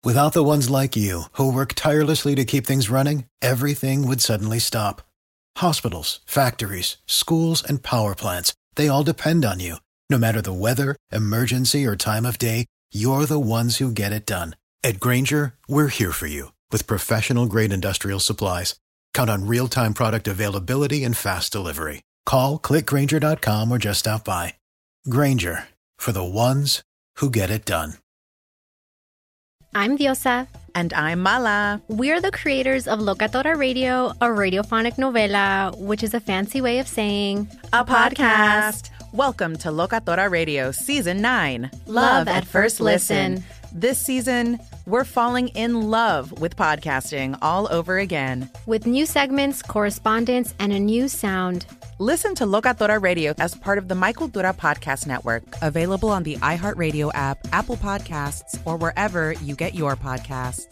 Without the ones like you, who work tirelessly to keep things running, everything would suddenly stop. Hospitals, factories, schools, and power plants, they all depend on you. No matter the weather, emergency, or time of day, you're the ones who get it done. At Grainger, we're here for you with professional-grade industrial supplies. Count on real-time product availability and fast delivery. Call, click Grainger.com, or just stop by. Grainger, for the ones who get it done. I'm Diosa. And I'm Mala. We're the creators of Locatora Radio, a radiophonic novela, which is a fancy way of saying a podcast. Welcome to Locatora Radio Season 9. Love at First Listen. This season, we're falling in love with podcasting all over again. With new segments, correspondence, and a new sound. Listen to Locatora Radio as part of the My Cultura Podcast Network. Available on the iHeartRadio app, Apple Podcasts, or wherever you get your podcasts.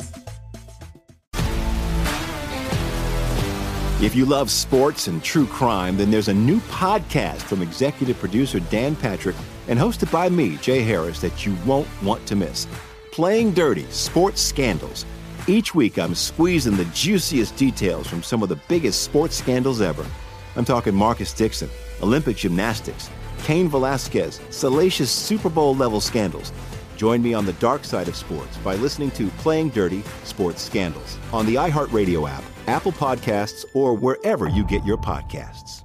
If you love sports and true crime, then there's a new podcast from executive producer Dan Patrick and hosted by me, Jay Harris, that you won't want to miss. Playing Dirty: Sports Scandals. Each week, I'm squeezing the juiciest details from some of the biggest sports scandals ever. I'm talking Marcus Dixon, Olympic gymnastics, Cain Velasquez, salacious Super Bowl-level scandals. Join me on the dark side of sports by listening to Playing Dirty: Sports Scandals on the iHeartRadio app, Apple Podcasts, or wherever you get your podcasts.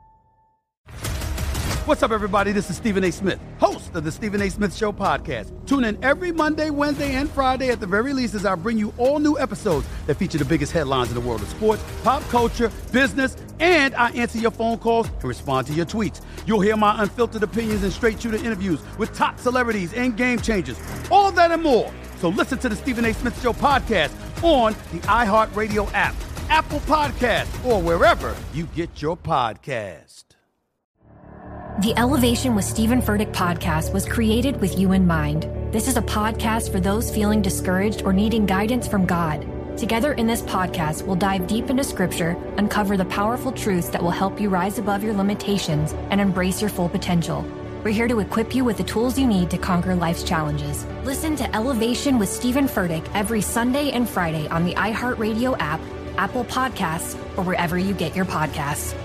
What's up, everybody? This is Stephen A. Smith, host of the Stephen A. Smith Show podcast. Tune in every Monday, Wednesday, and Friday at the very least as I bring you all new episodes that feature the biggest headlines in the world of sports, pop culture, business, and I answer your phone calls and respond to your tweets. You'll hear my unfiltered opinions and straight-shooter interviews with top celebrities and game changers. All that and more. So listen to the Stephen A. Smith Show podcast on the iHeartRadio app, Apple Podcasts, or wherever you get your podcast. The Elevation with Stephen Furtick podcast was created with you in mind. This is a podcast for those feeling discouraged or needing guidance from God. Together in this podcast, we'll dive deep into Scripture, uncover the powerful truths that will help you rise above your limitations and embrace your full potential. We're here to equip you with the tools you need to conquer life's challenges. Listen to Elevation with Stephen Furtick every Sunday and Friday on the iHeartRadio app, Apple Podcasts, or wherever you get your podcasts.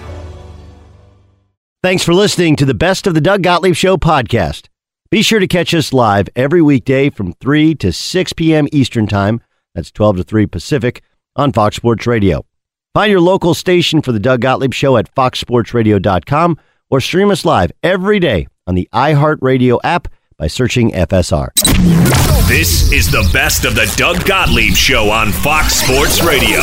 Thanks for listening to the Best of the Doug Gottlieb Show podcast. Be sure to catch us live every weekday from 3 to 6 p.m. Eastern Time. That's 12 to 3 Pacific on Fox Sports Radio. Find your local station for the Doug Gottlieb Show at foxsportsradio.com or stream us live every day on the iHeartRadio app by searching FSR. This is the Best of the Doug Gottlieb Show on Fox Sports Radio.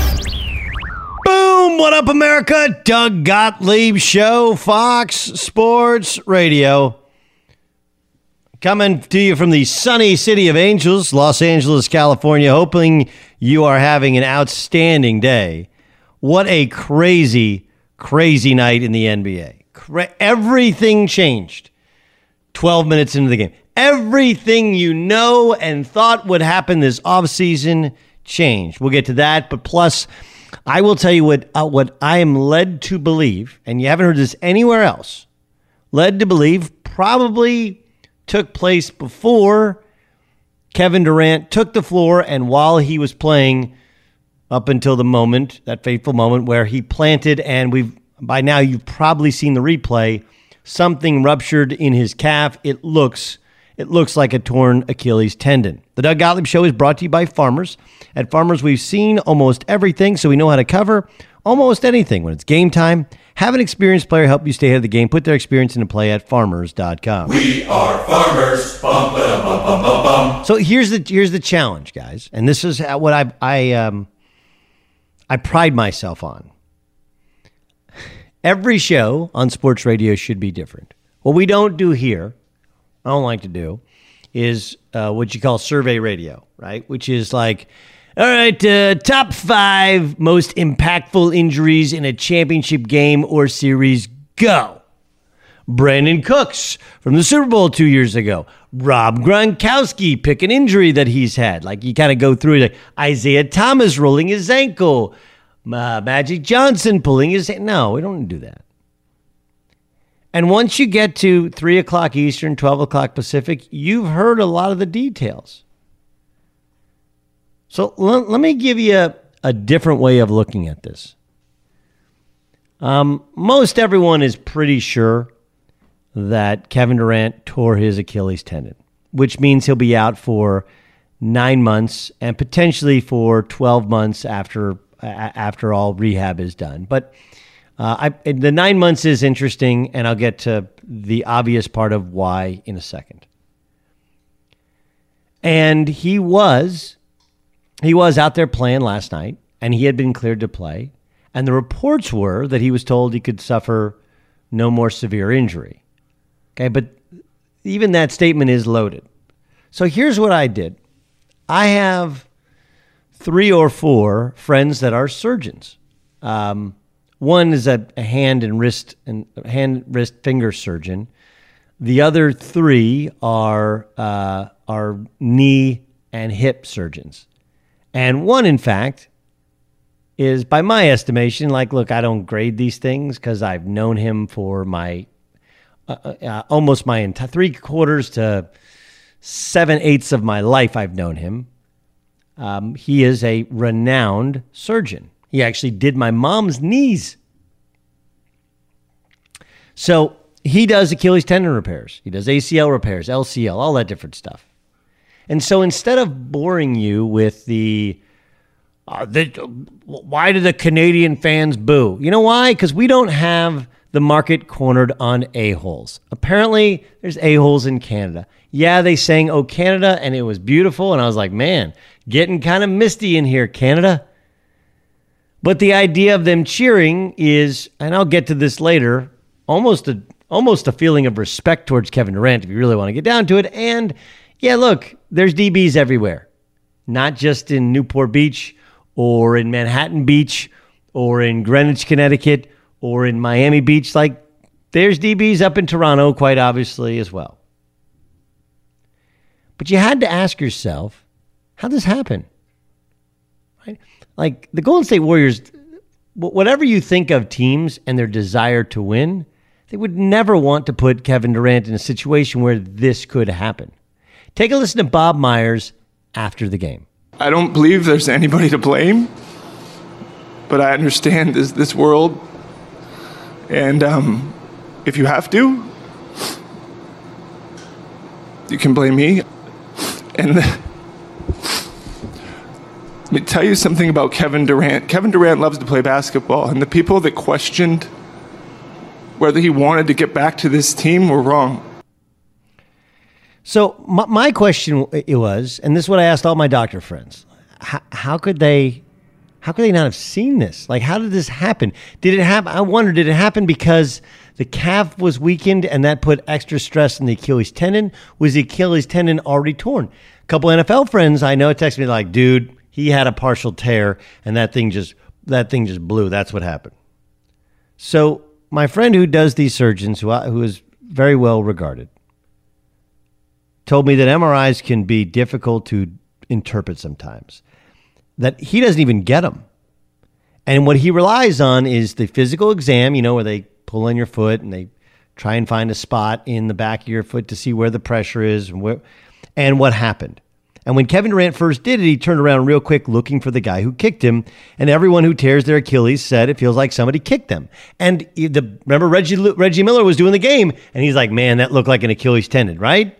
Boom! What up, America? Doug Gottlieb Show, Fox Sports Radio. Coming to you from the sunny city of Angels, Los Angeles, California, hoping you are having an outstanding day. What a crazy, crazy night in the NBA. Everything changed 12 minutes into the game. Everything you know and thought would happen this offseason changed. We'll get to that, but plus, I will tell you what I am led to believe, and you haven't heard this anywhere else, led to believe probably took place before Kevin Durant took the floor and while he was playing up until the moment, that fateful moment where he planted, and by now you've probably seen the replay, something ruptured in his calf. It looks like a torn Achilles tendon. The Doug Gottlieb Show is brought to you by Farmers. At Farmers, we've seen almost everything, so we know how to cover almost anything. When it's game time, have an experienced player help you stay ahead of the game. Put their experience into play at farmers.com. We are farmers. Bum, ba, bum, bum, bum, bum. So here's the challenge, guys, and this is what I pride myself on. Every show on sports radio should be different. What we don't do here, I don't like to do, is what you call survey radio, right? Which is like, all right, top 5 most impactful injuries in a championship game or series, go. Brandon Cooks from the Super Bowl 2 years ago. Rob Gronkowski, pick an injury that he's had. Like, you kind of go through it. Like Isaiah Thomas rolling his ankle. Magic Johnson pulling his... No, we don't do that. And once you get to 3 o'clock Eastern, 12 o'clock Pacific, you've heard a lot of the details. So let me give you a different way of looking at this. Most everyone is pretty sure that Kevin Durant tore his Achilles tendon, which means he'll be out for 9 months and potentially for 12 months after all rehab is done. But the 9 months is interesting, and I'll get to the obvious part of why in a second. And he was out there playing last night, and he had been cleared to play. And the reports were that he was told he could suffer no more severe injury. Okay, but even that statement is loaded. So here's what I did. I have 3 or 4 friends that are surgeons. One is a hand, wrist, finger surgeon. The other 3 are knee and hip surgeons. And one, in fact, is, by my estimation, look, I don't grade these things because I've known him for my almost my entire 3/4 to 7/8 of my life. I've known him. He is a renowned surgeon. He actually did my mom's knees. So he does Achilles tendon repairs. He does ACL repairs, LCL, all that different stuff. And so instead of boring you with why do the Canadian fans boo? You know why? Because we don't have the market cornered on a-holes. Apparently, there's a-holes in Canada. Yeah, they sang "Oh Canada," and it was beautiful. And I was like, man, getting kind of misty in here, Canada. But the idea of them cheering is, and I'll get to this later, almost a feeling of respect towards Kevin Durant, if you really want to get down to it. And yeah, look, there's DBs everywhere, not just in Newport Beach or in Manhattan Beach or in Greenwich, Connecticut or in Miami Beach. There's DBs up in Toronto, quite obviously, as well. But you had to ask yourself, how does this happen? Right? The Golden State Warriors, whatever you think of teams and their desire to win, they would never want to put Kevin Durant in a situation where this could happen. Take a listen to Bob Myers after the game. I don't believe there's anybody to blame, but I understand this world. And if you have to, you can blame me. And let me tell you something about Kevin Durant. Kevin Durant loves to play basketball, and the people that questioned whether he wanted to get back to this team were wrong. So my question was, and this is what I asked all my doctor friends, how could they not have seen this? How did this happen? Did it happen? I wonder, did it happen because the calf was weakened and that put extra stress on the Achilles tendon? Was the Achilles tendon already torn? A couple NFL friends I know texted me dude, he had a partial tear and that thing just blew. That's what happened. So my friend who does these surgeons, who is very well regarded, told me that MRIs can be difficult to interpret sometimes, that he doesn't even get them. And what he relies on is the physical exam, where they pull on your foot and they try and find a spot in the back of your foot to see where the pressure is and what happened. And when Kevin Durant first did it, he turned around real quick looking for the guy who kicked him. And everyone who tears their Achilles said it feels like somebody kicked them. And remember Reggie Miller was doing the game, and he's like, man, that looked like an Achilles tendon, right?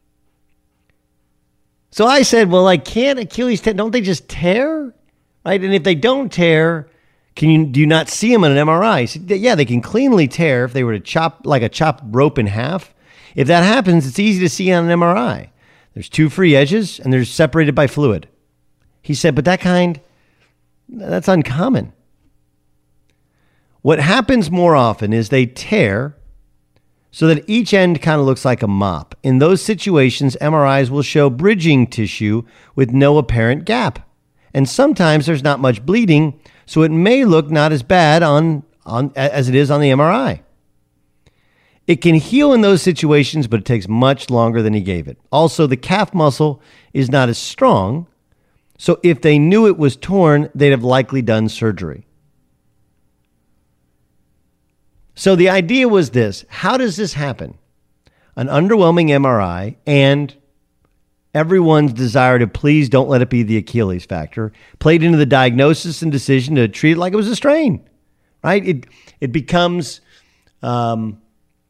So I said, well, can't Achilles tendon, don't they just tear? Right? And if they don't tear, do you not see them on an MRI? He said, yeah, they can cleanly tear if they were to chop a chopped rope in half. If that happens, it's easy to see on an MRI. There's 2 free edges and they're separated by fluid. He said, but that's uncommon. What happens more often is they tear so that each end kind of looks like a mop. In those situations, MRIs will show bridging tissue with no apparent gap. And sometimes there's not much bleeding, so it may look not as bad as it is on the MRI. It can heal in those situations, but it takes much longer than he gave it. Also, the calf muscle is not as strong, so if they knew it was torn, they'd have likely done surgery. So the idea was this: how does this happen? An underwhelming MRI and everyone's desire to please don't let it be the Achilles factor played into the diagnosis and decision to treat it like it was a strain, right? It becomes, like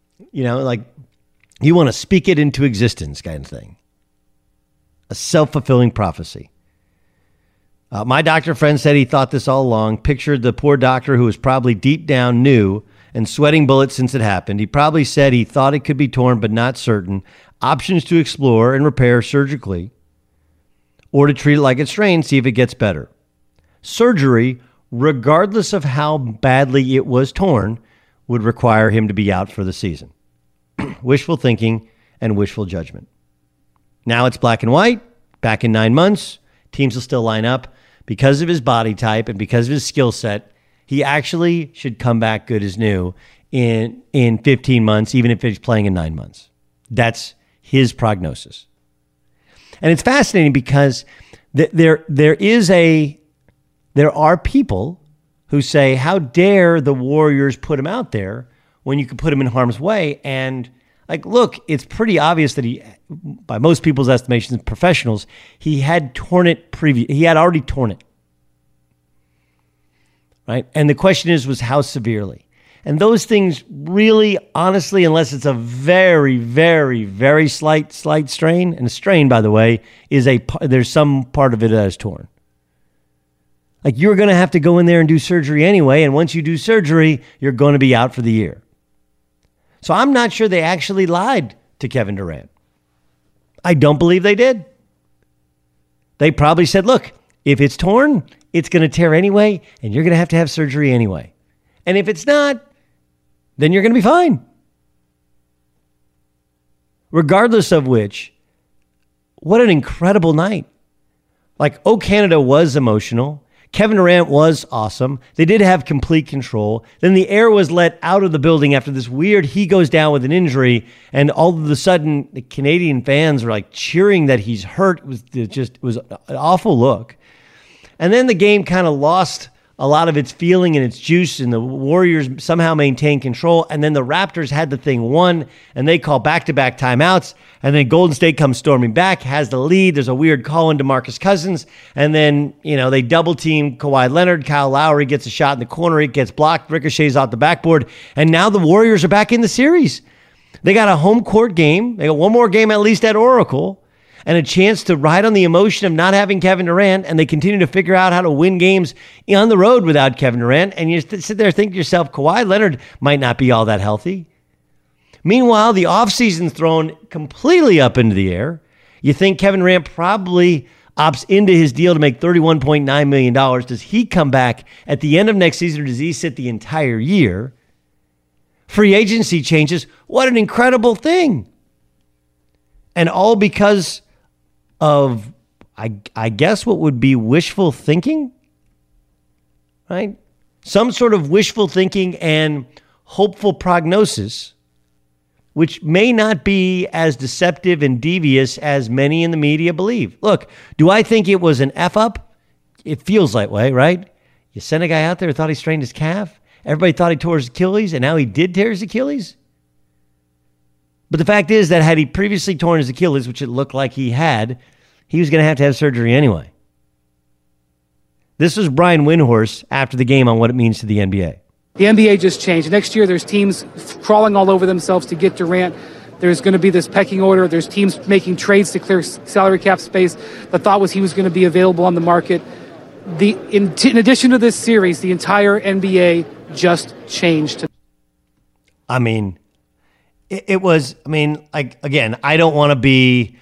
you want to speak it into existence kind of thing. A self-fulfilling prophecy. My doctor friend said he thought this all along, pictured the poor doctor who was probably deep down knew and sweating bullets since it happened. He probably said he thought it could be torn, but not certain. Options to explore and repair surgically or to treat it like it's strained, see if it gets better. Surgery, regardless of how badly it was torn, would require him to be out for the season. Wishful thinking and wishful judgment. Now it's black and white. Back in 9 months, teams will still line up. Because of his body type and because of his skill set, he actually should come back good as new in 15 months, even if he's playing in 9 months. That's his prognosis. And it's fascinating because there are people who say, how dare the Warriors put him out there when you could put him in harm's way? And look, it's pretty obvious that he, by most people's estimations, professionals, he had torn it he had already torn it. Right? And the question was how severely? And those things really, honestly, unless it's a very, very, very slight strain, and a strain, by the way, there's some part of it that is torn. You're going to have to go in there and do surgery anyway, and once you do surgery, you're going to be out for the year. So I'm not sure they actually lied to Kevin Durant. I don't believe they did. They probably said, look, if it's torn, it's going to tear anyway, and you're going to have surgery anyway. And if it's not, then you're going to be fine. Regardless of which, what an incredible night. Canada was emotional. Kevin Durant was awesome. They did have complete control. Then the air was let out of the building after this weird, he goes down with an injury, and all of a sudden, the Canadian fans were cheering that he's hurt. It was an awful look. And then the game kind of lost a lot of its feeling and its juice, and the Warriors somehow maintained control. And then the Raptors had the thing won, and they call back-to-back timeouts. And then Golden State comes storming back, has the lead. There's a weird call into DeMarcus Cousins. And then, they double-team Kawhi Leonard. Kyle Lowry gets a shot in the corner. It gets blocked, ricochets off the backboard. And now the Warriors are back in the series. They got a home court game. They got one more game at least at Oracle, and a chance to ride on the emotion of not having Kevin Durant, and they continue to figure out how to win games on the road without Kevin Durant. And you sit there and think to yourself, Kawhi Leonard might not be all that healthy. Meanwhile, the offseason's thrown completely up into the air. You think Kevin Durant probably opts into his deal to make $31.9 million. Does he come back at the end of next season, or does he sit the entire year? Free agency changes. What an incredible thing. And all because of, I guess, what would be wishful thinking, right? Some sort of wishful thinking and hopeful prognosis, which may not be as deceptive and devious as many in the media believe. Look, do I think it was an F-up? It feels that way, right? You sent a guy out there who thought he strained his calf. Everybody thought he tore his Achilles, and now he did tear his Achilles. But the fact is that had he previously torn his Achilles, which it looked like he had, he was going to have surgery anyway. This was Brian Windhorst after the game on what it means to the NBA. The NBA just changed. Next year, there's teams crawling all over themselves to get Durant. There's going to be this pecking order. There's teams making trades to clear salary cap space. The thought was he was going to be available on the market. In addition to this series, the entire NBA just changed. It was, again, I don't want to be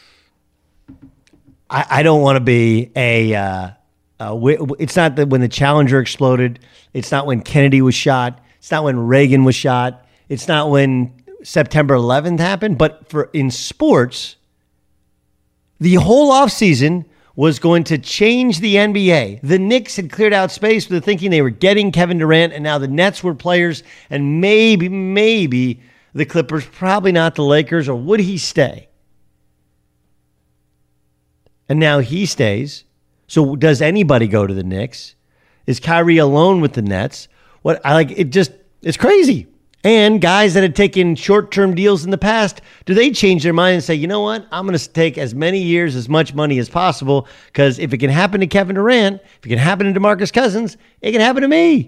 it's not that when the Challenger exploded. It's not when Kennedy was shot. It's not when Reagan was shot. It's not when September 11th happened. But in sports, the whole offseason was going to change the NBA. The Knicks had cleared out space with the thinking they were getting Kevin Durant, and now the Nets were players, and maybe the Clippers, probably not the Lakers, or would he stay? And now he stays. So does anybody go to the Knicks? Is Kyrie alone with the Nets? It's crazy. And guys that had taken short-term deals in the past, do they change their mind and say, you know what, I'm going to take as many years, as much money as possible, because if it can happen to Kevin Durant, if it can happen to DeMarcus Cousins, it can happen to me.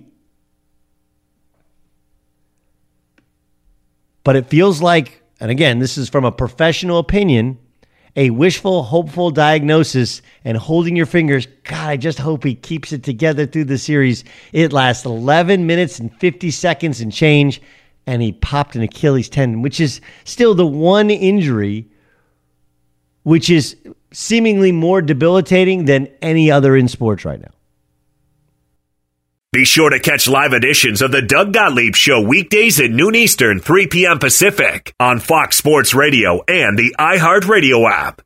But it feels like, and again, this is from a professional opinion, a wishful, hopeful diagnosis and holding your fingers. God, I just hope he keeps it together through the series. It lasts 11 minutes and 50 seconds and change, and he popped an Achilles tendon, which is still the one injury which is seemingly more debilitating than any other in sports right now. Be sure to catch live editions of the Doug Gottlieb Show weekdays at noon Eastern, 3 p.m. Pacific on Fox Sports Radio and the iHeartRadio app.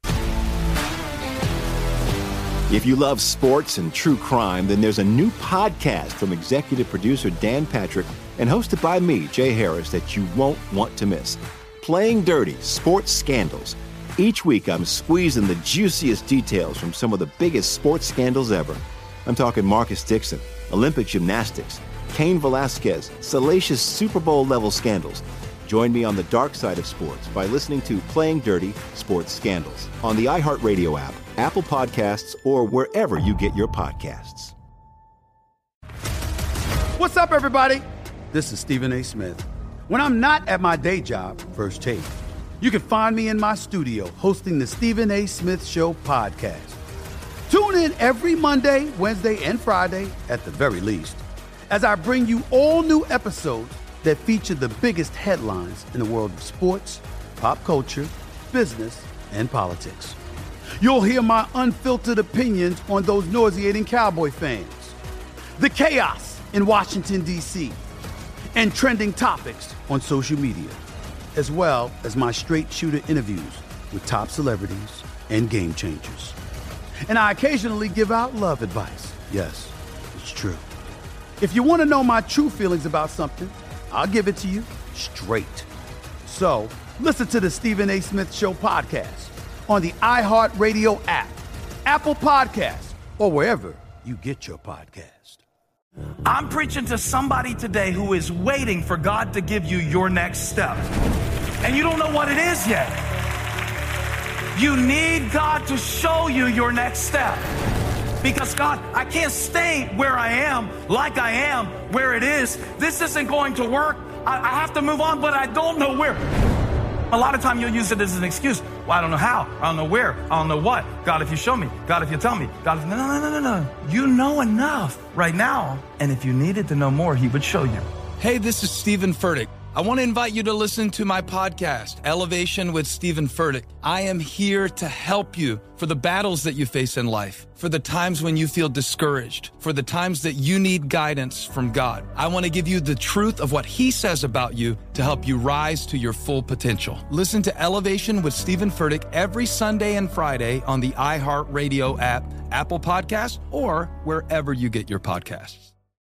If you love sports and true crime, then there's a new podcast from executive producer Dan Patrick and hosted by me, Jay Harris, that you won't want to miss. Playing Dirty: Sports Scandals. Each week, I'm squeezing the juiciest details from some of the biggest sports scandals ever. I'm talking Marcus Dixon, Olympic gymnastics, Cain Velasquez, salacious Super Bowl-level scandals. Join me on the dark side of sports by listening to Playing Dirty: Sports Scandals on the iHeartRadio app, Apple Podcasts, or wherever you get your podcasts. What's up, everybody? This is Stephen A. Smith. When I'm not at my day job, First Take, you can find me in my studio hosting the Stephen A. Smith Show podcast. Tune in every Monday, Wednesday, and Friday, at the very least, as I bring you all new episodes that feature the biggest headlines in the world of sports, pop culture, business, and politics. You'll hear my unfiltered opinions on those nauseating Cowboy fans, the chaos in Washington, D.C., and trending topics on social media, as well as my straight shooter interviews with top celebrities and game changers. And I occasionally give out love advice. Yes, it's true. If you want to know my true feelings about something, I'll give it to you straight. So listen to the Stephen A. Smith Show podcast on the iHeartRadio app, Apple Podcasts, or wherever you get your podcast. I'm preaching to somebody today who is waiting for God to give you your next step. And you don't know what it is yet. You need God to show you your next step. Because God, I can't stay where I am, like I am, where it is. This isn't going to work. I have to move on, but I don't know where. A lot of time you'll use it as an excuse. Well, I don't know how. I don't know where. I don't know what. God, if you show me. God, if you tell me. God, if... No. You know enough right now. And if you needed to know more, he would show you. Hey, this is Stephen Furtick. I want to invite you to listen to my podcast, Elevation with Stephen Furtick. I am here to help you for the battles that you face in life, for the times when you feel discouraged, for the times that you need guidance from God. I want to give you the truth of what he says about you to help you rise to your full potential. Listen to Elevation with Stephen Furtick every Sunday and Friday on the iHeartRadio app, Apple Podcasts, or wherever you get your podcasts.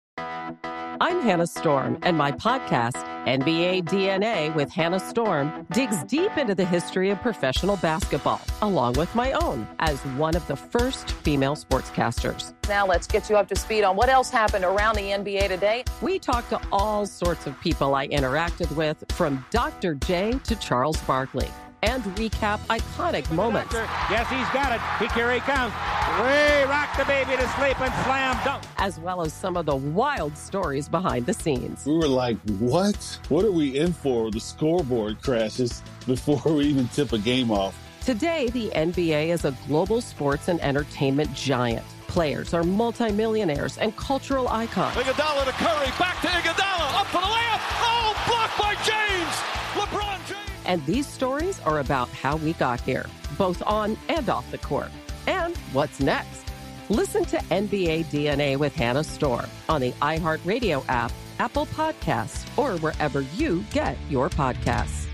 I'm Hannah Storm, and my podcast, NBA DNA with Hannah Storm, digs deep into the history of professional basketball, along with my own, as one of the first female sportscasters. Now let's get you up to speed on what else happened around the NBA today. We talk to all sorts of people I interacted with, from Dr. J to Charles Barkley, and recap iconic moments. Yes, he's got it. Here he comes. Way rock the baby to sleep and slam dunk. As well as some of the wild stories behind the scenes. We were like, what? What are we in for? The scoreboard crashes before we even tip a game off. Today, the NBA is a global sports and entertainment giant. Players are multimillionaires and cultural icons. Iguodala to Curry, back to Iguodala, up for the layup. Oh, blocked by James. LeBron James. And these stories are about how we got here, both on and off the court. And what's next? Listen to NBA DNA with Hannah Storm on the iHeartRadio app, Apple Podcasts, or wherever you get your podcasts.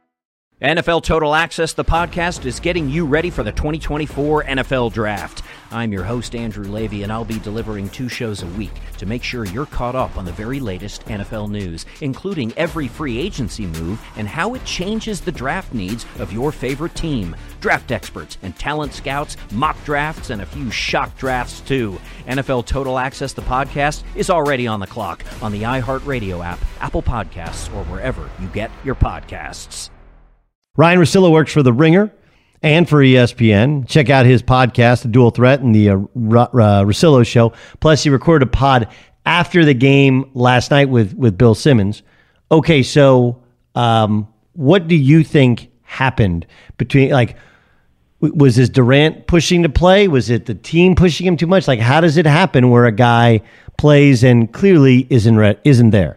NFL Total Access, the podcast, is getting you ready for the 2024 NFL Draft. I'm your host, Andrew Levy, and I'll be delivering 2 shows a week to make sure you're caught up on the very latest NFL news, including every free agency move and how it changes the draft needs of your favorite team. Draft experts and talent scouts, mock drafts, and a few shock drafts, too. NFL Total Access, the podcast, is already on the clock on the iHeartRadio app, Apple Podcasts, or wherever you get your podcasts. Ryan Russillo works for The Ringer and for ESPN. Check out his podcast, The Dual Threat, and the Russillo Show. Plus, he recorded a pod after the game last night with Bill Simmons. Okay, so what do you think happened between, was this Durant pushing to play? Was it the team pushing him too much? How does it happen where a guy plays and clearly isn't there?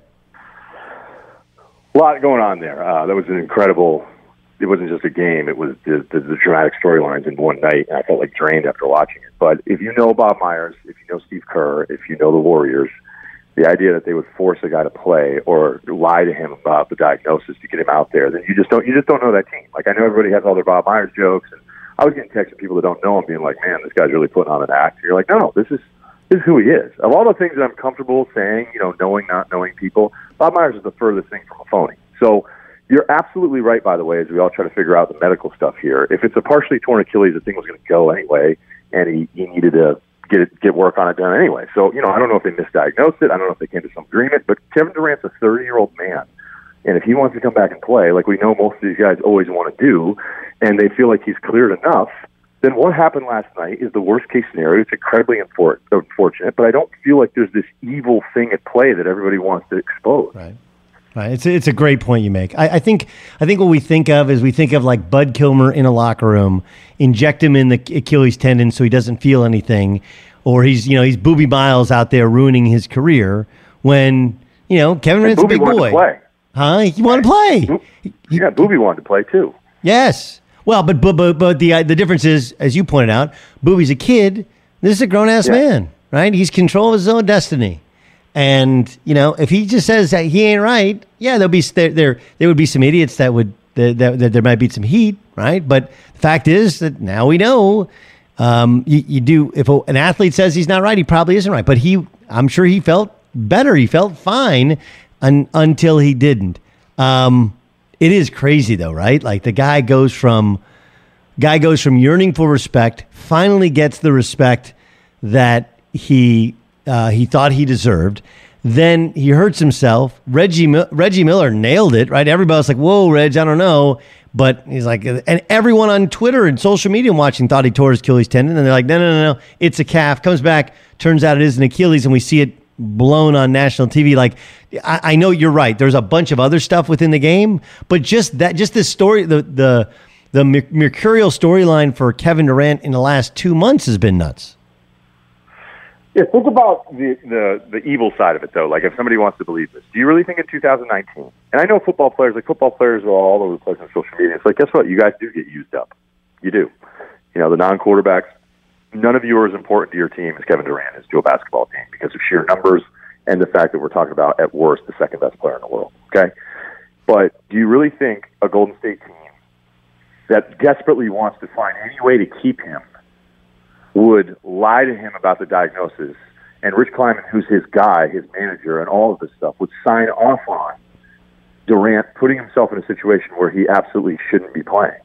A lot going on there. That was an incredible. It wasn't just a game. It was the dramatic storylines in one night, and I felt drained after watching it. But if you know Bob Myers, if you know Steve Kerr, if you know the Warriors, the idea that they would force a guy to play or lie to him about the diagnosis to get him out there, then you just don't know that team. I know everybody has all their Bob Myers jokes, and I was getting texts from people that don't know him being like, man, this guy's really putting on an act. And you're like, no, this is who he is. Of all the things that I'm comfortable saying, knowing, not knowing people, Bob Myers is the furthest thing from a phony. So you're absolutely right, by the way, as we all try to figure out the medical stuff here. If it's a partially torn Achilles, the thing was going to go anyway, and he needed to get work on it done anyway. So, I don't know if they misdiagnosed it. I don't know if they came to some agreement. But Kevin Durant's a 30-year-old man, and if he wants to come back and play, like we know most of these guys always want to do, and they feel like he's cleared enough, then what happened last night is the worst-case scenario. It's incredibly unfortunate, but I don't feel like there's this evil thing at play that everybody wants to expose. Right. It's a great point you make. I think what we think of is like Bud Kilmer in a locker room, inject him in the Achilles tendon so he doesn't feel anything, or he's Boobie Miles out there ruining his career when Kevin Durant's a big boy. He wanted to play. Yeah, Boobie wanted to play too. Yes. Well, but the difference is, as you pointed out, Boobie's a kid. This is a grown ass man, right? He's control of his own destiny. And, if he just says that he ain't right, there would be some idiots that there might be some heat, right? But the fact is that now we know you do. If an athlete says he's not right, he probably isn't right. But I'm sure he felt better. He felt fine until he didn't. It is crazy though, right? The guy goes from yearning for respect, finally gets the respect that he thought he deserved. Then he hurts himself. Reggie Miller nailed it, right? Everybody was like, whoa, Reg, I don't know. But he's like, and everyone on Twitter and social media watching thought he tore his Achilles tendon. And they're like, no, it's a calf. Comes back, turns out it is an Achilles, and we see it blown on national TV. I know you're right. There's a bunch of other stuff within the game, but just this story, the mercurial storyline for Kevin Durant in the last 2 months has been nuts. Yeah, think about the evil side of it, though. If somebody wants to believe this, do you really think in 2019, and I know football players are all over the place on social media. It's guess what? You guys do get used up. You do. The non-quarterbacks, none of you are as important to your team as Kevin Durant is to a basketball team because of sheer numbers and the fact that we're talking about, at worst, the second best player in the world. Okay? But do you really think a Golden State team that desperately wants to find any way to keep him would lie to him about the diagnosis, and Rich Kleiman, who's his guy, his manager, and all of this stuff, would sign off on Durant putting himself in a situation where he absolutely shouldn't be playing?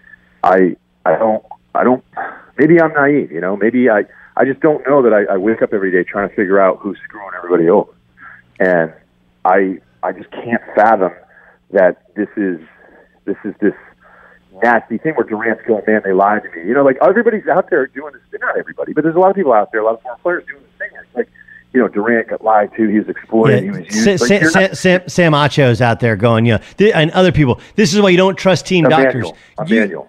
I don't. Maybe I'm naive, Maybe I just don't know that I wake up every day trying to figure out who's screwing everybody over, and I just can't fathom that this is this nasty thing where Durant's going, man, they lied to me. Everybody's out there doing this. Not everybody, but there's a lot of people out there, a lot of former players doing this thing. Durant got lied to. He was exploited. He was used. Sam Acho's out there going, and other people. This is why you don't trust team doctors. Emmanuel.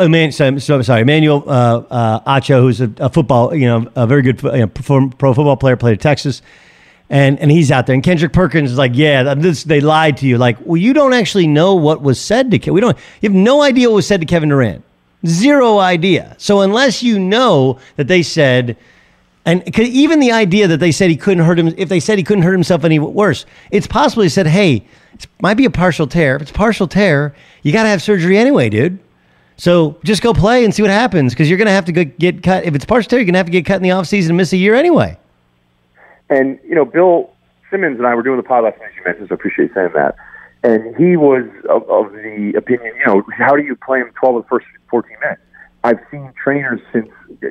Emmanuel Acho, who's a football, a very good pro football player, played at Texas. And he's out there. And Kendrick Perkins is like, they lied to you. You don't actually know what was said to Kevin. You have no idea what was said to Kevin Durant. Zero idea. So unless you know that they said, and even the idea that they said he couldn't hurt him, if they said he couldn't hurt himself any worse, it's possible he said, hey, it might be a partial tear. If it's a partial tear, you got to have surgery anyway, dude. So just go play and see what happens, because you're going to have to get cut. If it's partial tear, you're going to have to get cut in the offseason and miss a year anyway. And, Bill Simmons and I were doing the pod last night, as you mentioned, so I appreciate you saying that. And he was of the opinion, how do you play him 12 of the first 14 minutes? I've seen trainers since,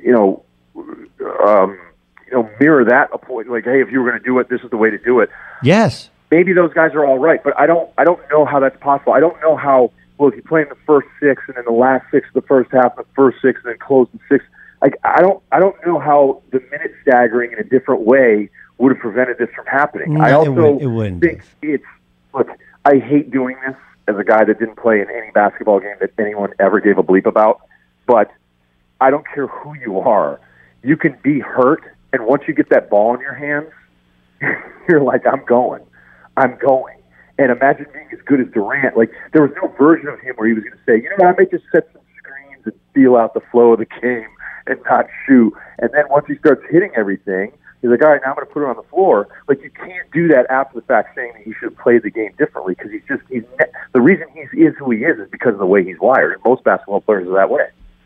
mirror that a point, like, hey, if you were going to do it, this is the way to do it. Yes. Maybe those guys are all right, but I don't know how that's possible. I don't know how, if you play in the first 6 and then the last 6 of the first half, the first 6 and then close the 6, like, I don't know how the minute staggering in a different way would have prevented this from happening. No, I also wouldn't. think I hate doing this as a guy that didn't play in any basketball game that anyone ever gave a bleep about, but I don't care who you are. You can be hurt, and once you get that ball in your hands, you're like, I'm going. And imagine being as good as Durant. Like, there was no version of him where he was going to say, I may just set some screens and feel out the flow of the game and not shoot. And then once he starts hitting everything, he's like, all right, now I'm going to put it on the floor. Like, you can't do that after the fact, saying that he should have played the game differently, because the reason he is who he is because of the way he's wired. And most basketball players are that way.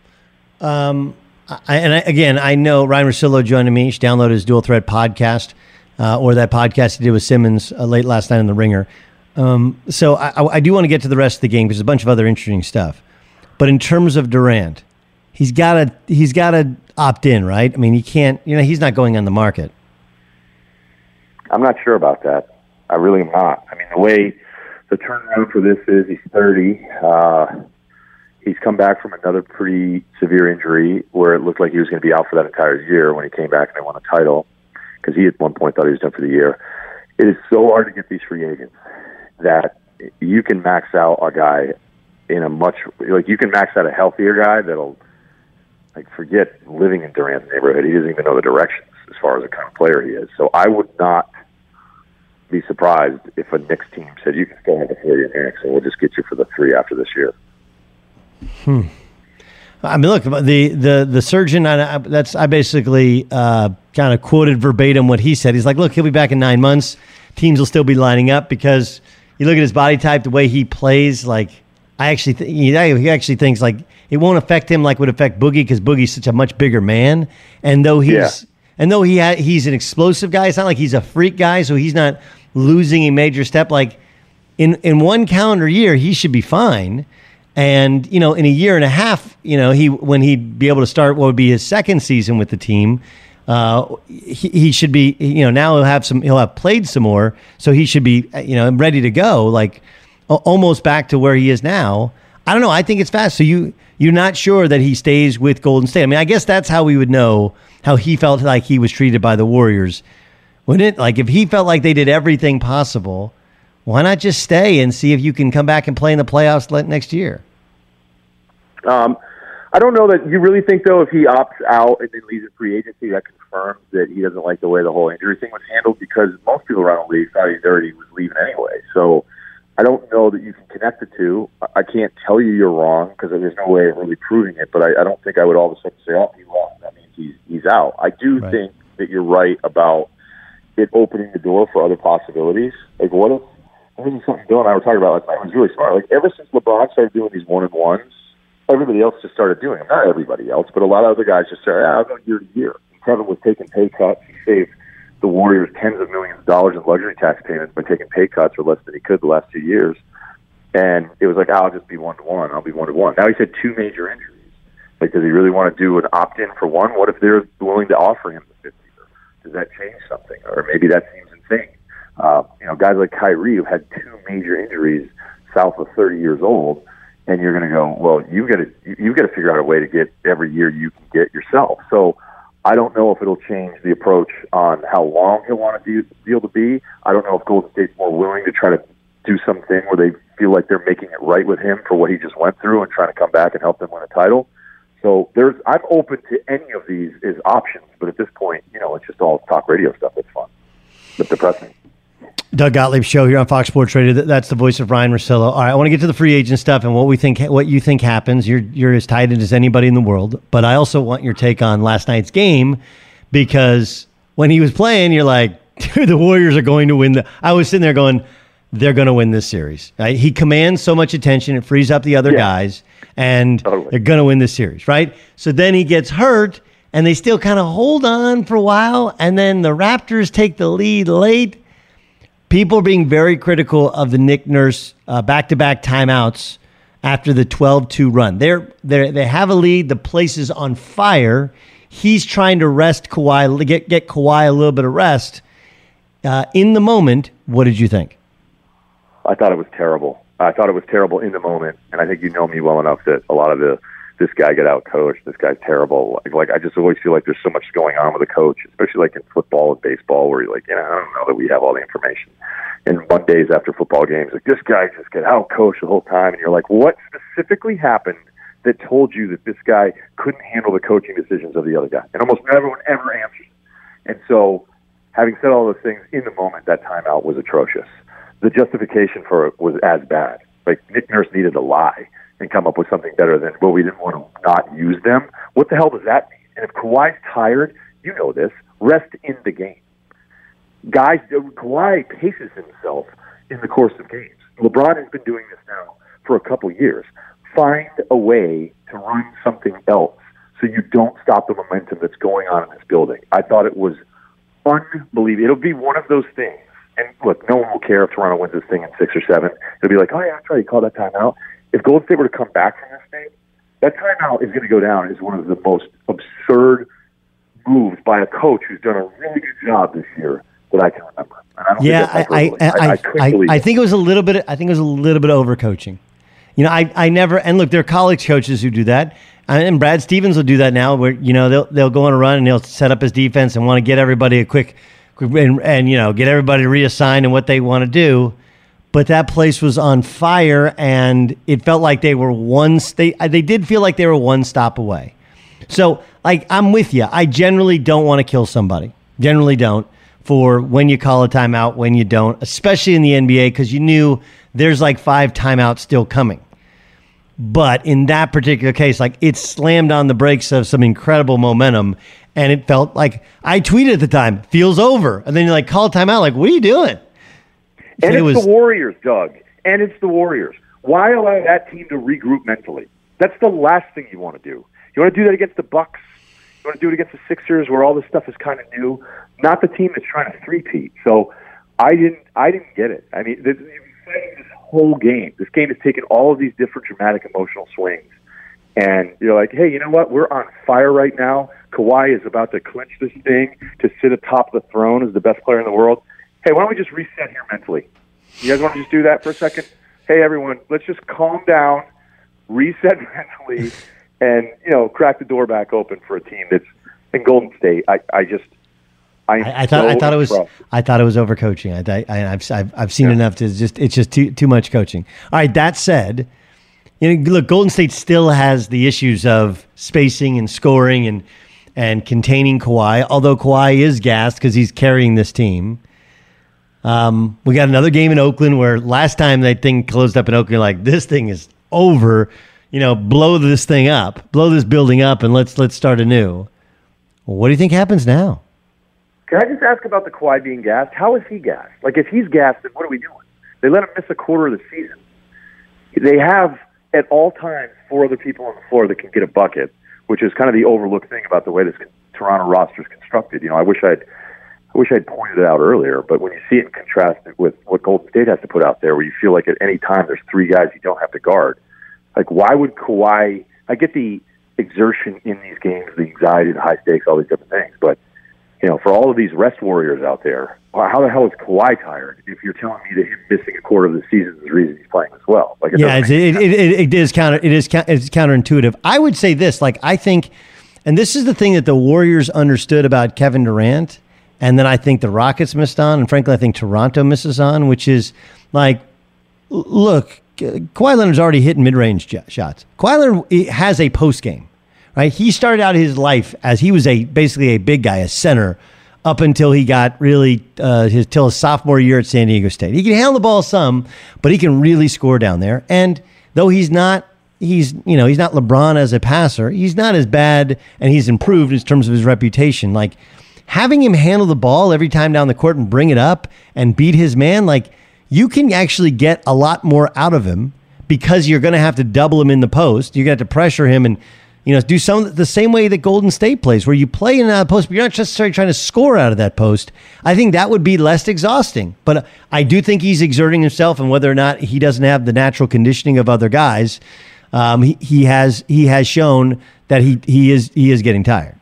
I know Ryan Russillo joining me. You should download his Dual Threat podcast, or that podcast he did with Simmons late last night in the Ringer. So I do want to get to the rest of the game, because there's a bunch of other interesting stuff. But in terms of Durant, he's got to opt in, right? I mean, he can't. He's not going on the market. I'm not sure about that. I really am not. I mean, the way the turnaround for this is, he's 30. He's come back from another pretty severe injury where it looked like he was going to be out for that entire year when he came back and they won a title, because he at one point thought he was done for the year. It is so hard to get these free agents that you can max out a guy you can max out a healthier guy that'll, forget living in Durant's neighborhood. He doesn't even know the directions as far as the kind of player he is. So I would not be surprised if a Knicks team said, you can still have a 4-year max and we'll just get you for the 3 after this year. I mean, look, the surgeon, I basically kind of quoted verbatim what he said. He's like, look, he'll be back in 9 months. Teams will still be lining up, because you look at his body type, the way he plays, like, he actually thinks like it won't affect him like would affect Boogie, because Boogie's such a much bigger man. And though he's an explosive guy, it's not like he's a freak guy, so he's not losing a major step. Like in one calendar year, he should be fine. And, in a year and a half, when he'd be able to start what would be his second season with the team, he should be, now he'll have played some more. So he should be, ready to go, like almost back to where he is now. I don't know. I think it's fast. So you're not sure that he stays with Golden State. I mean, I guess that's how we would know how he felt like he was treated by the Warriors. Wouldn't it? Like, if he felt like they did everything possible, why not just stay and see if you can come back and play in the playoffs next year? I don't know that you really think, though, if he opts out and then leaves a free agency, that confirms that he doesn't like the way the whole injury thing was handled, because most people around the league thought he was leaving anyway. So I don't know that you can connect the two. I can't tell you you're wrong, because there's no way of really proving it, but I don't think I would all of a sudden say, oh, he lost. That means he's out. I do think that you're right about it opening the door for other possibilities. Like, what if, this is something Bill and I were talking about last night. It was really smart. Like, ever since LeBron started doing these 1-on-1s, everybody else just started doing them. Not everybody else, but a lot of other guys just started, I'll go year to year. And Kevin was taking pay cuts. He saved the Warriors tens of millions of dollars in luxury tax payments by taking pay cuts, or less than he could the last 2 years. And it was like, I'll just be 1-to-1. I'll be 1-to-1. Now he's had 2 major injuries. Like, does he really want to do an opt-in for one? What if they're willing to offer him the 50? Does that change something? Or maybe that seems insane. Guys like Kyrie who had 2 major injuries south of 30 years old, and you're going to go, well, you've got to figure out a way to get every year you can get yourself. So I don't know if it'll change the approach on how long he'll want to deal to be. I don't know if Golden State's more willing to try to do something where they feel like they're making it right with him for what he just went through and trying to come back and help them win a title. So I'm open to any of these as options, but at this point, it's just all talk radio stuff. That's fun, but depressing. Doug Gottlieb Show here on Fox Sports Radio. That's the voice of Ryan Russillo. All right, I want to get to the free agent stuff and what you think happens. You're as tied in as anybody in the world, but I also want your take on last night's game, because when he was playing, you're like, dude, the Warriors are going to win. I was sitting there going, they're going to win this series. Right? He commands so much attention, it frees up the other guys, and they're going to win this series, right? So then he gets hurt, and they still kind of hold on for a while, and then the Raptors take the lead late. People are being very critical of the Nick Nurse back-to-back timeouts after the 12-2 run. They have a lead. The place is on fire. He's trying to rest Kawhi, get Kawhi a little bit of rest. In the moment, what did you think? I thought it was terrible. I thought it was terrible in the moment, and I think you know me well enough that a lot of this guy got out-coached, this guy's terrible. Like I just always feel like there's so much going on with a coach, especially like in football and baseball, where you're like, I don't know that we have all the information. And one days after football games, like, this guy just got out-coached the whole time, and you're like, what specifically happened that told you that this guy couldn't handle the coaching decisions of the other guy? And almost everyone ever answers. And so, having said all those things, in the moment, that timeout was atrocious. The justification for it was as bad. Like, Nick Nurse needed to lie and come up with something better than, well, we didn't want to not use them. What the hell does that mean? And if Kawhi's tired, you know this, rest in the game. Guys, Kawhi paces himself in the course of games. LeBron has been doing this now for a couple years. Find a way to run something else so you don't stop the momentum that's going on in this building. I thought it was unbelievable. It'll be one of those things. And look, no one will care if Toronto wins this thing in 6 or 7. It'll be like, oh yeah, that's right, you called that timeout. If Golden State were to come back from this thing, that timeout is going to go down as one of the most absurd moves by a coach who's done a really good job this year that I can remember. And I don't I think it was a little bit. I think it was a little bit of overcoaching. You know, I never. And look, there are college coaches who do that, and Brad Stevens will do that now. Where they'll go on a run and they'll set up his defense and want to get everybody a quick and get everybody reassigned and what they want to do. But that place was on fire, and it felt like they were they did feel like they were one stop away. So, like, I'm with you. I generally don't want to kill somebody. Generally don't. For when you call a timeout, when you don't, especially in the NBA, because you knew there's like 5 timeouts still coming. But in that particular case, like, it slammed on the brakes of some incredible momentum, and it felt like, I tweeted at the time, feels over. And then you like call a timeout, like, what are you doing? And it's the Warriors, Doug. And it's the Warriors. Why allow that team to regroup mentally? That's the last thing you want to do. You want to do that against the Bucks. You want to do it against the Sixers, where all this stuff is kind of new. Not the team that's trying to three-peat. So I didn't get it. I mean, this whole game. This game has taken all of these different dramatic emotional swings, and you're like, hey, you know what? We're on fire right now. Kawhi is about to clinch this thing to sit atop the throne as the best player in the world. Hey, why don't we just reset here mentally? You guys want to just do that for a second? Hey, everyone, let's just calm down, reset mentally, and crack the door back open for a team that's in Golden State. I thought it was overcoaching. I've seen enough to it's just too much coaching. All right, that said, look, Golden State still has the issues of spacing and scoring and containing Kawhi. Although Kawhi is gassed because he's carrying this team. We got another game in Oakland where last time that thing closed up in Oakland, like, this thing is over. Blow this thing up, blow this building up, and let's start anew. Well, what do you think happens now? Can I just ask about the Kawhi being gassed? How is he gassed? Like, if he's gassed, then what are we doing? They let him miss a quarter of the season. They have, at all times, 4 other people on the floor that can get a bucket, which is kind of the overlooked thing about the way this Toronto roster is constructed. I wish I'd pointed it out earlier, but when you see it in contrast with what Golden State has to put out there, where you feel like at any time there's 3 guys you don't have to guard, like, why would Kawhi... I get the exertion in these games, the anxiety, the high stakes, all these different things, but for all of these rest warriors out there, how the hell is Kawhi tired if you're telling me that him missing a quarter of the season is the reason he's playing as well? Like, it is counterintuitive. I would say this, like, I think, and this is the thing that the Warriors understood about Kevin Durant, and then I think the Rockets missed on, and frankly, I think Toronto misses on, which is like, look, Kawhi Leonard's already hitting mid-range shots. Kawhi Leonard has a post game, right? He started out his life as he was basically a big guy, a center, up until he got really till his sophomore year at San Diego State. He can handle the ball some, but he can really score down there. And though he's not LeBron as a passer, he's not as bad, and he's improved in terms of his reputation. Like, having him handle the ball every time down the court and bring it up and beat his man, like, you can actually get a lot more out of him because you're going to have to double him in the post. You're going to have to pressure him and, do the same way that Golden State plays, where you play in a post, but you're not necessarily trying to score out of that post. I think that would be less exhausting. But I do think he's exerting himself, and whether or not he doesn't have the natural conditioning of other guys, he has shown that he is getting tired.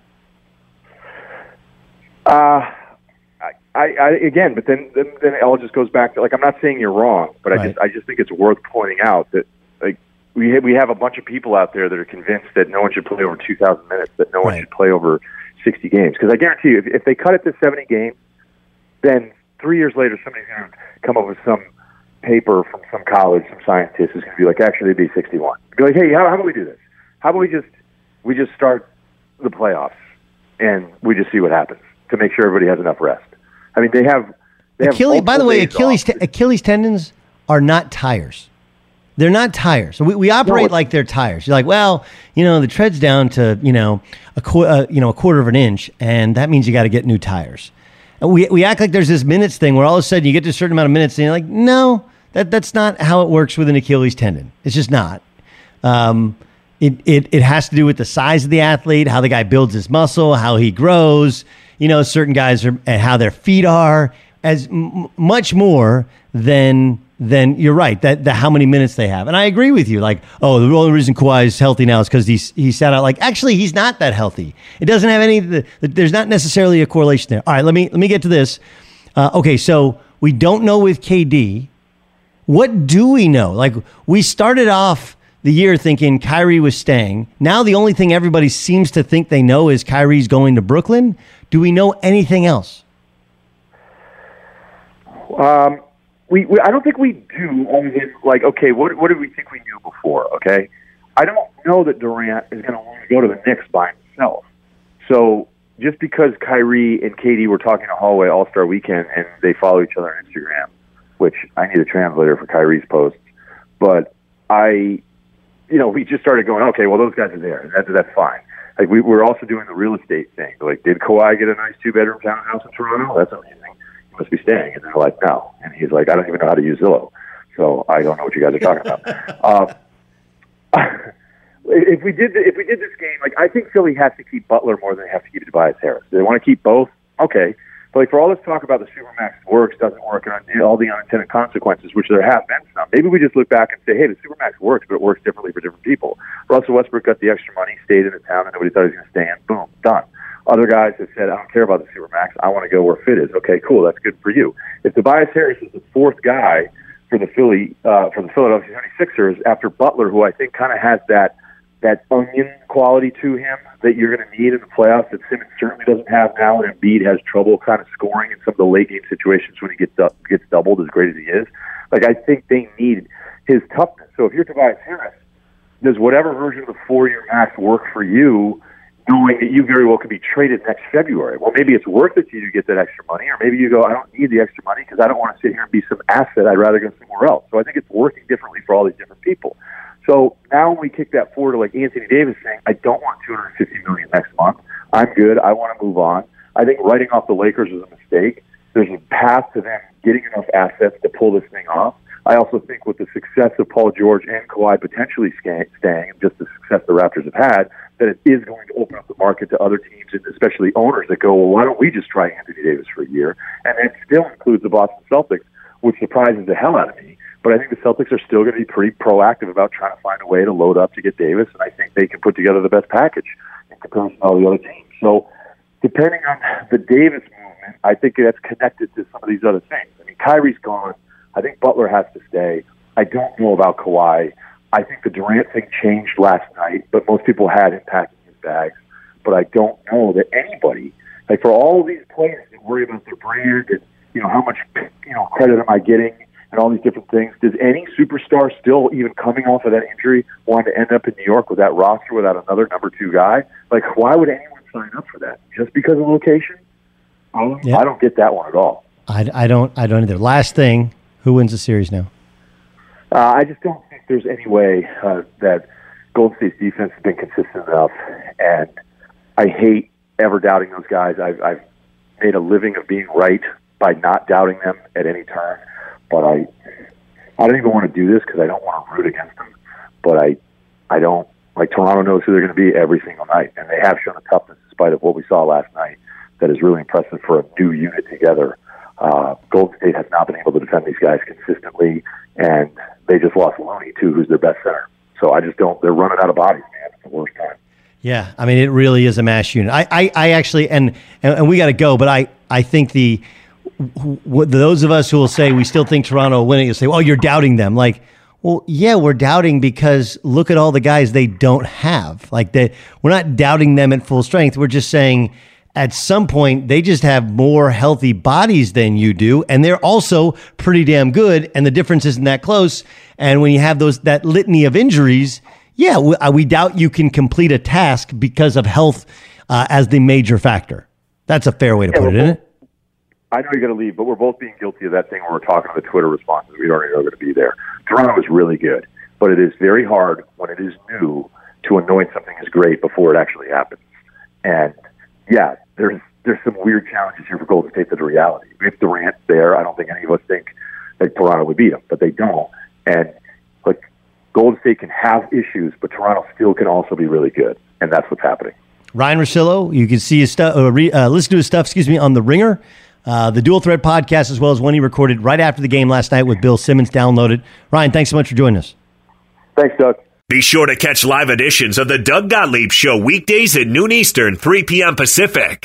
Again, but then it all just goes back to, like, I'm not saying you're wrong, but Right. I just think it's worth pointing out that, like, we have a bunch of people out there that are convinced that no one should play over 2,000 minutes, that no one should play over 60 games. Because I guarantee you, if they cut it to 70 games, then 3 years later, somebody's going to come up with some paper from some college, some scientist who's going to be like, actually, it'd be 61. Be like, hey, how about we do this? How about we just start the playoffs and we just see what happens to make sure everybody has enough rest. I mean, they have By the way, Achilles tendons are not tires. They're not tires. So we operate like they're tires. You're like, well, the tread's down to a quarter of an inch, and that means you got to get new tires. And we act like there's this minutes thing where all of a sudden you get to a certain amount of minutes, and you're like, no, that's not how it works with an Achilles tendon. It's just not. It has to do with the size of the athlete, how the guy builds his muscle, how he grows. Certain guys are, and how their feet are, as much more than you're right, that how many minutes they have. And I agree with you. Like, the only reason Kawhi is healthy now is because he sat out. Like, actually, he's not that healthy. It doesn't have there's not necessarily a correlation there. All right, let me get to this. Okay, so we don't know with KD. What do we know? Like, we started off the year thinking Kyrie was staying. Now the only thing everybody seems to think they know is Kyrie's going to Brooklyn. Do we know anything else? I don't think we do. Other than, like, okay, what did we think we knew before? Okay, I don't know that Durant is going to want to go to the Knicks by himself. So just because Kyrie and KD were talking a hallway All-Star Weekend and they follow each other on Instagram, which I need a translator for Kyrie's posts, but we just started going, okay, well, those guys are there, and that's fine. Like, we're also doing the real estate thing. Like, did Kawhi get a nice 2-bedroom townhouse in Toronto? That's amazing. He must be staying. And they're like, no. And he's like, I don't even know how to use Zillow, so I don't know what you guys are talking about. If we did this game, like, I think Philly has to keep Butler more than they have to keep Tobias Harris. Do they want to keep both? Okay. But, like, for all this talk about the Supermax works, doesn't work, and all the unintended consequences, which there have been some, maybe we just look back and say, hey, the Supermax works, but it works differently for different people. Russell Westbrook got the extra money, stayed in the town, and nobody thought he was going to stay in. Boom, done. Other guys have said, I don't care about the Supermax. I want to go where fit is. Okay, cool. That's good for you. If Tobias Harris is the fourth guy for the Philadelphia 76ers after Butler, who I think kind of has that onion quality to him that you're going to need in the playoffs that Simmons certainly doesn't have now, and Embiid has trouble kind of scoring in some of the late game situations when he gets doubled, as great as he is. Like, I think they need his toughness. So if you're Tobias Harris, does whatever version of the 4-year max work for you, knowing that you very well could be traded next February? Well, maybe it's worth it to you to get that extra money, or maybe you go, I don't need the extra money because I don't want to sit here and be some asset. I'd rather go somewhere else. So I think it's working differently for all these different people. So now when we kick that forward to, like, Anthony Davis saying, I don't want $250 million next month. I'm good. I want to move on. I think writing off the Lakers was a mistake. There's a path to them getting enough assets to pull this thing off. I also think with the success of Paul George and Kawhi potentially staying, and just the success the Raptors have had, that it is going to open up the market to other teams, and especially owners that go, well, why don't we just try Anthony Davis for a year? And that still includes the Boston Celtics, which surprises the hell out of me. But I think the Celtics are still going to be pretty proactive about trying to find a way to load up to get Davis, and I think they can put together the best package in comparison to all the other teams. So depending on the Davis movement, I think that's connected to some of these other things. I mean, Kyrie's gone. I think Butler has to stay. I don't know about Kawhi. I think the Durant thing changed last night, but most people had him packing his bags. But I don't know that anybody, like, for all of these players that worry about their brand and, how much, credit am I getting, and all these different things. Does any superstar still, even coming off of that injury, want to end up in New York with that roster without another number 2 guy? Like, why would anyone sign up for that? Just because of location? I don't get that one at all. I don't either. Last thing, who wins the series now? I just don't think there's any way that Golden State's defense has been consistent enough, and I hate ever doubting those guys. I've made a living of being right by not doubting them at any turn. But I don't even want to do this because I don't want to root against them, but I don't, like, Toronto knows who they're going to be every single night, and they have shown a toughness in spite of what we saw last night that is really impressive for a new unit together. Golden State has not been able to defend these guys consistently, and they just lost Looney, too, who's their best center. So I just don't, they're running out of bodies, man. It's the worst time. Yeah, I mean, it really is a mass unit. I actually, and we got to go, but I think those of us who will say we still think Toronto will win it, you'll say, well, you're doubting them. Like, well, yeah, we're doubting because look at all the guys they don't have. Like, we're not doubting them at full strength. We're just saying at some point they just have more healthy bodies than you do, and they're also pretty damn good, and the difference isn't that close. And when you have that litany of injuries, yeah, we doubt you can complete a task because of health as the major factor. That's a fair way to put it, isn't it? I know you're going to leave, but we're both being guilty of that thing where we're talking to the Twitter responses. We already know they're going to be there. Toronto is really good, but it is very hard when it is new to anoint something as great before it actually happens. And, yeah, there's some weird challenges here for Golden State that are reality. If Durant's there, I don't think any of us think that Toronto would beat them, but they don't. And, like, Golden State can have issues, but Toronto still can also be really good, and that's what's happening. Ryan Russillo, you can see his stuff, listen to his stuff, on The Ringer. The Dual Threat podcast, as well as one he recorded right after the game last night with Bill Simmons. Download it. Ryan, thanks so much for joining us. Thanks, Doug. Be sure to catch live editions of the Doug Gottlieb Show weekdays at noon Eastern, 3 p.m. Pacific.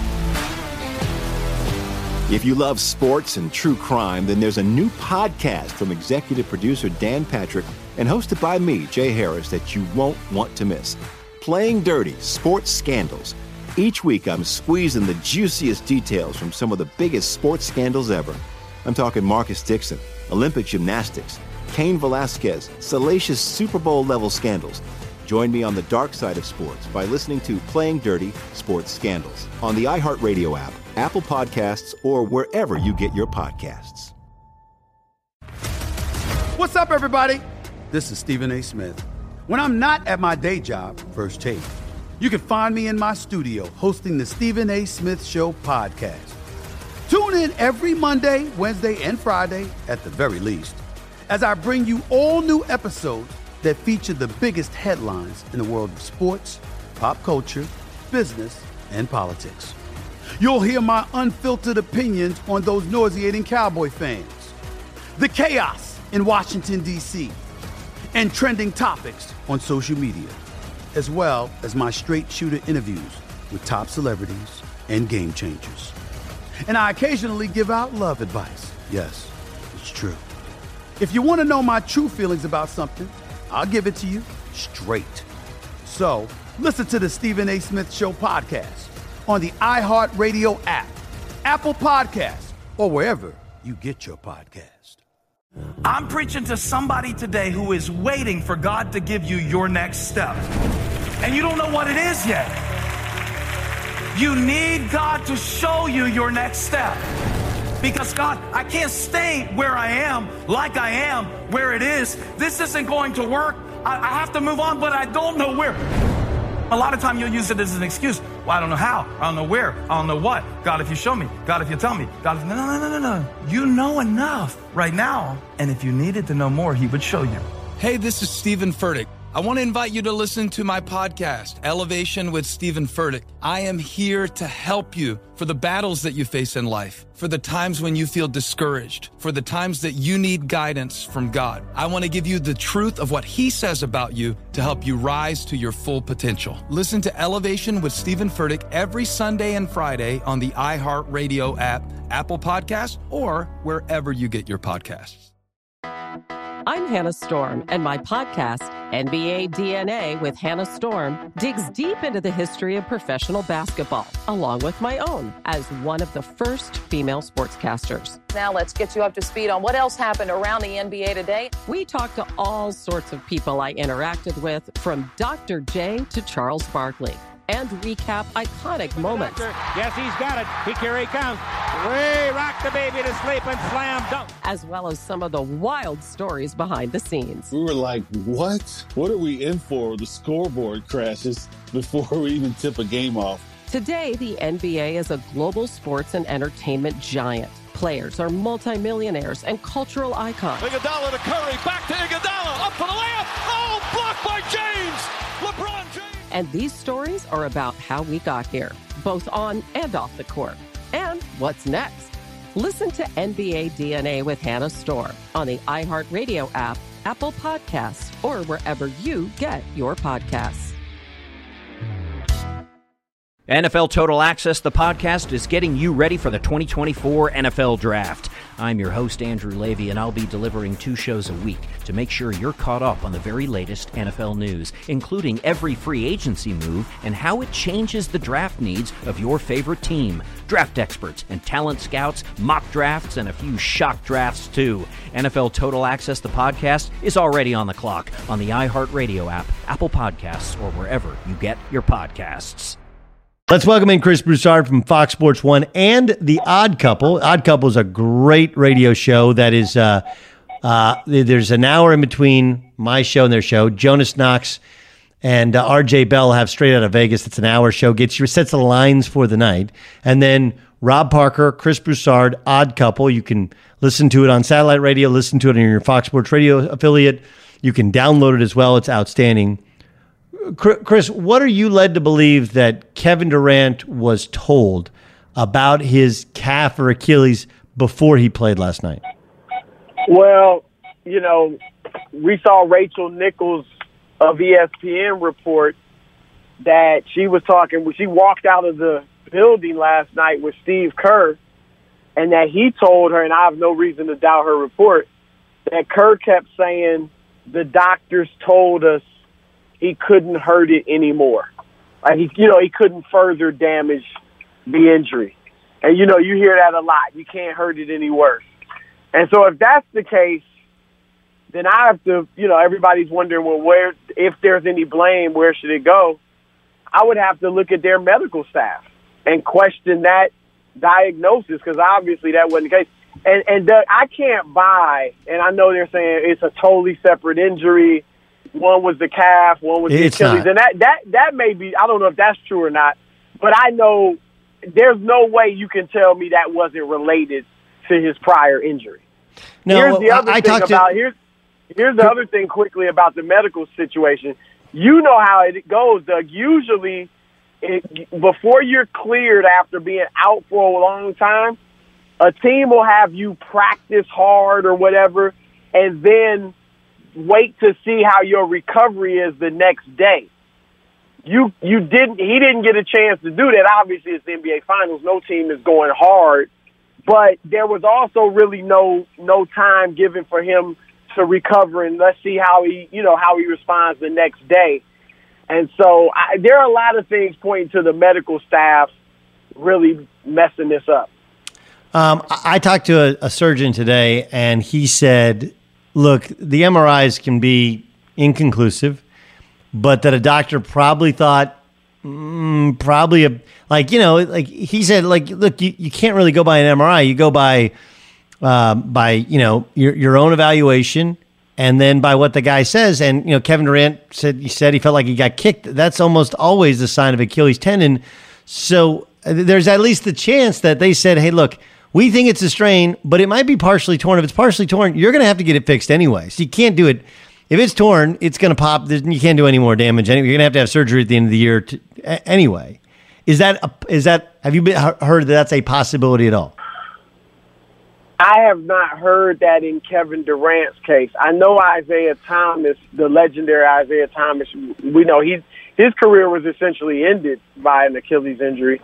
If you love sports and true crime, then there's a new podcast from executive producer Dan Patrick and hosted by me, Jay Harris, that you won't want to miss. Playing Dirty: Sports Scandals. Each week, I'm squeezing the juiciest details from some of the biggest sports scandals ever. I'm talking Marcus Dixon, Olympic gymnastics, Cain Velasquez, salacious Super Bowl-level scandals. Join me on the dark side of sports by listening to Playing Dirty: Sports Scandals on the iHeartRadio app, Apple Podcasts, or wherever you get your podcasts. What's up, everybody? This is Stephen A. Smith. When I'm not at my day job, First Take, you can find me in my studio hosting the Stephen A. Smith Show podcast. Tune in every Monday, Wednesday, and Friday, at the very least, as I bring you all new episodes that feature the biggest headlines in the world of sports, pop culture, business, and politics. You'll hear my unfiltered opinions on those nauseating Cowboy fans, the chaos in Washington, D.C., and trending topics on social media, as well as my straight shooter interviews with top celebrities and game changers. And I occasionally give out love advice. Yes, it's true. If you want to know my true feelings about something, I'll give it to you straight. So listen to the Stephen A. Smith Show podcast on the iHeartRadio app, Apple Podcasts, or wherever you get your podcast. I'm preaching to somebody today who is waiting for God to give you your next step. And you don't know what it is yet. You need God to show you your next step. Because God, I can't stay where I am, like I am, where it is. This isn't going to work. I have to move on, but I don't know where. A lot of time you'll use it as an excuse. Well, I don't know how. I don't know where. I don't know what. God, if you show me. God, if you tell me. God, if... No. You know enough right now. And if you needed to know more, he would show you. Hey, this is Stephen Furtick. I want to invite you to listen to my podcast, Elevation with Stephen Furtick. I am here to help you for the battles that you face in life, for the times when you feel discouraged, for the times that you need guidance from God. I want to give you the truth of what he says about you to help you rise to your full potential. Listen to Elevation with Stephen Furtick every Sunday and Friday on the iHeartRadio app, Apple Podcasts, or wherever you get your podcasts. I'm Hannah Storm, and my podcast, NBA DNA with Hannah Storm, digs deep into the history of professional basketball, along with my own, as one of the first female sportscasters. Now let's get you up to speed on what else happened around the NBA today. We talked to all sorts of people I interacted with, from Dr. J to Charles Barkley, and recap iconic moments. Yes, he's got it. Here he comes. Way rock the baby to sleep and slam dunk. As well as some of the wild stories behind the scenes. We were like, what? What are we in for? The scoreboard crashes before we even tip a game off. Today, the NBA is a global sports and entertainment giant. Players are multimillionaires and cultural icons. Iguodala to Curry, back to Iguodala, up for the layup. Oh, blocked by James. LeBron James. And these stories are about how we got here, both on and off the court. And what's next? Listen to NBA DNA with Hannah Storr on the iHeartRadio app, Apple Podcasts, or wherever you get your podcasts. NFL Total Access, the podcast, is getting you ready for the 2024 NFL Draft. I'm your host, Andrew Levy, and I'll be delivering 2 shows a week to make sure you're caught up on the very latest NFL news, including every free agency move and how it changes the draft needs of your favorite team. Draft experts and talent scouts, mock drafts, and a few shock drafts, too. NFL Total Access, the podcast, is already on the clock on the iHeartRadio app, Apple Podcasts, or wherever you get your podcasts. Let's welcome in Chris Broussard from Fox Sports 1 and The Odd Couple. Odd Couple is a great radio show that is, there's an hour in between my show and their show. Jonas Knox and RJ Bell have Straight Out of Vegas. It's an hour show, sets the lines for the night. And then Rob Parker, Chris Broussard, Odd Couple. You can listen to it on satellite radio, listen to it on your Fox Sports Radio affiliate. You can download it as well. It's outstanding. Chris, what are you led to believe that Kevin Durant was told about his calf or Achilles before he played last night? Well, we saw Rachel Nichols of ESPN report that she walked out of the building last night with Steve Kerr, and that he told her, and I have no reason to doubt her report, that Kerr kept saying, the doctors told us he couldn't hurt it anymore. Like, he couldn't further damage the injury. And, you hear that a lot. You can't hurt it any worse. And so if that's the case, then I have to, everybody's wondering, well, if there's any blame, where should it go? I would have to look at their medical staff and question that diagnosis, because obviously that wasn't the case. And Doug, I can't buy, and I know they're saying it's a totally separate injury. One was the calf, one was the Achilles. And that may be, I don't know if that's true or not, but I know there's no way you can tell me that wasn't related to his prior injury. No, here's the other thing quickly about the medical situation. You know how it goes, Doug. Usually, before you're cleared after being out for a long time, a team will have you practice hard or whatever, and then wait to see how your recovery is the next day. He didn't get a chance to do that. Obviously, it's the NBA Finals. No team is going hard, but there was also really no time given for him to recover, and let's see how he responds the next day. And so there are a lot of things pointing to the medical staff really messing this up. I talked to a surgeon today, and he said, look, the MRIs can be inconclusive, but that a doctor probably thought, he said, look, you can't really go by an MRI. You go by your own evaluation, and then by what the guy says. And, Kevin Durant said he felt like he got kicked. That's almost always a sign of Achilles tendon. So there's at least the chance that they said, hey, look, we think it's a strain, but it might be partially torn. If it's partially torn, you're going to have to get it fixed anyway. So you can't do it. If it's torn, it's going to pop. You can't do any more damage. You're going to have surgery at the end of the year anyway. Have you heard that that's a possibility at all? I have not heard that in Kevin Durant's case. I know Isaiah Thomas, the legendary Isaiah Thomas, we know his career was essentially ended by an Achilles injury.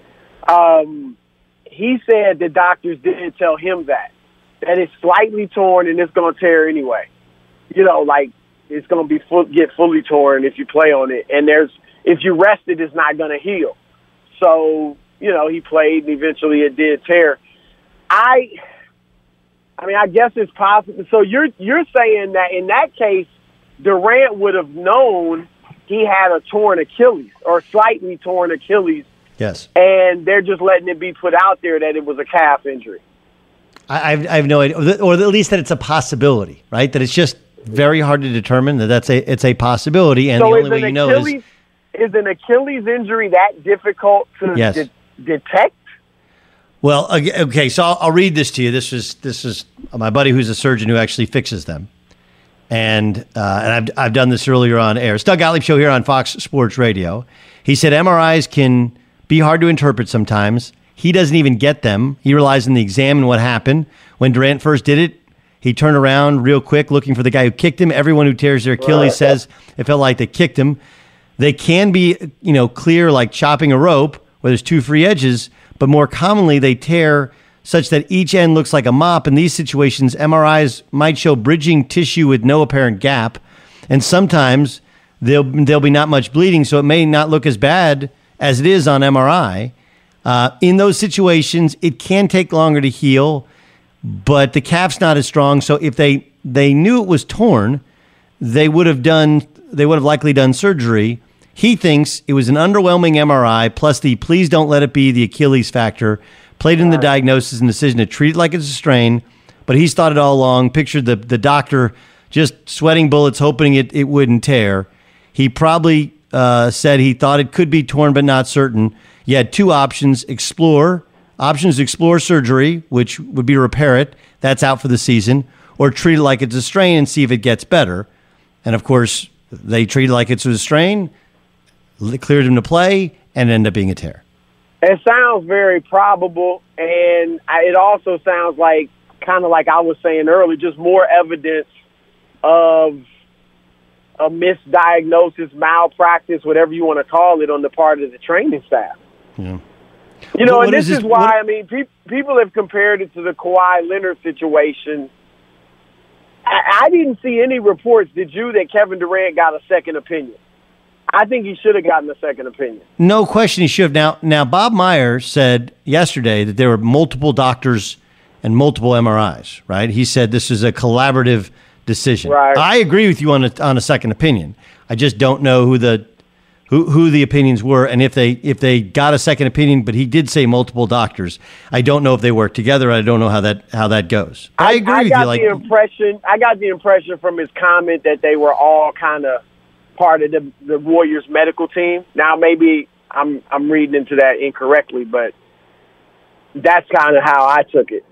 He said the doctors didn't tell him that it's slightly torn and it's going to tear anyway. It's going to get fully torn if you play on it. And if you rest it, it's not going to heal. So, he played and eventually it did tear. I guess it's possible. So you're saying that in that case, Durant would have known he had a torn Achilles or slightly torn Achilles. Yes. And they're just letting it be put out there that it was a calf injury. I have no idea, or at least that it's a possibility, right? That it's just very hard to determine that it's a possibility, and so the only way you know is an Achilles injury that difficult to detect? Well, okay, so I'll read this to you. This is my buddy who's a surgeon who actually fixes them. And I've done this earlier on air. It's Doug Gottlieb Show here on Fox Sports Radio. He said MRIs can be hard to interpret sometimes. He doesn't even get them. He relies on the exam and what happened. When Durant first did it, he turned around real quick looking for the guy who kicked him. Everyone who tears their Achilles says it felt like they kicked him. They can be, clear like chopping a rope where there's two free edges, but more commonly they tear such that each end looks like a mop. In these situations, MRIs might show bridging tissue with no apparent gap, and sometimes there'll be not much bleeding, so it may not look as bad as it is on MRI. In those situations, it can take longer to heal, but the calf's not as strong, so if they knew it was torn, they would have likely done surgery. He thinks it was an underwhelming MRI, plus the please don't let it be the Achilles factor, played in the diagnosis and decision to treat it like it's a strain, but he's thought it all along, pictured the doctor just sweating bullets, hoping it wouldn't tear. He probably said he thought it could be torn, but not certain. You had two options, explore surgery, which would be repair it. That's out for the season. Or treat it like it's a strain and see if it gets better. And, of course, they treated it like it's a strain, cleared him to play, and ended up being a tear. It sounds very probable, and it also sounds like, kind of like I was saying earlier, just more evidence of a misdiagnosis, malpractice, whatever you want to call it, on the part of the training staff. Yeah. And this is why, people have compared it to the Kawhi Leonard situation. I didn't see any reports, did you, that Kevin Durant got a second opinion? I think he should have gotten a second opinion. No question he should have. Now, Bob Meyer said yesterday that there were multiple doctors and multiple MRIs, right? He said this is a collaborative decision. Right. I agree with you on a second opinion. I just don't know who the opinions were, and if they got a second opinion, but he did say multiple doctors. I don't know if they work together. I don't know how that goes. I agree with you. I got the impression from his comment that they were all kind of part of the Warriors medical team. Now, maybe I'm reading into that incorrectly, but that's kind of how I took it.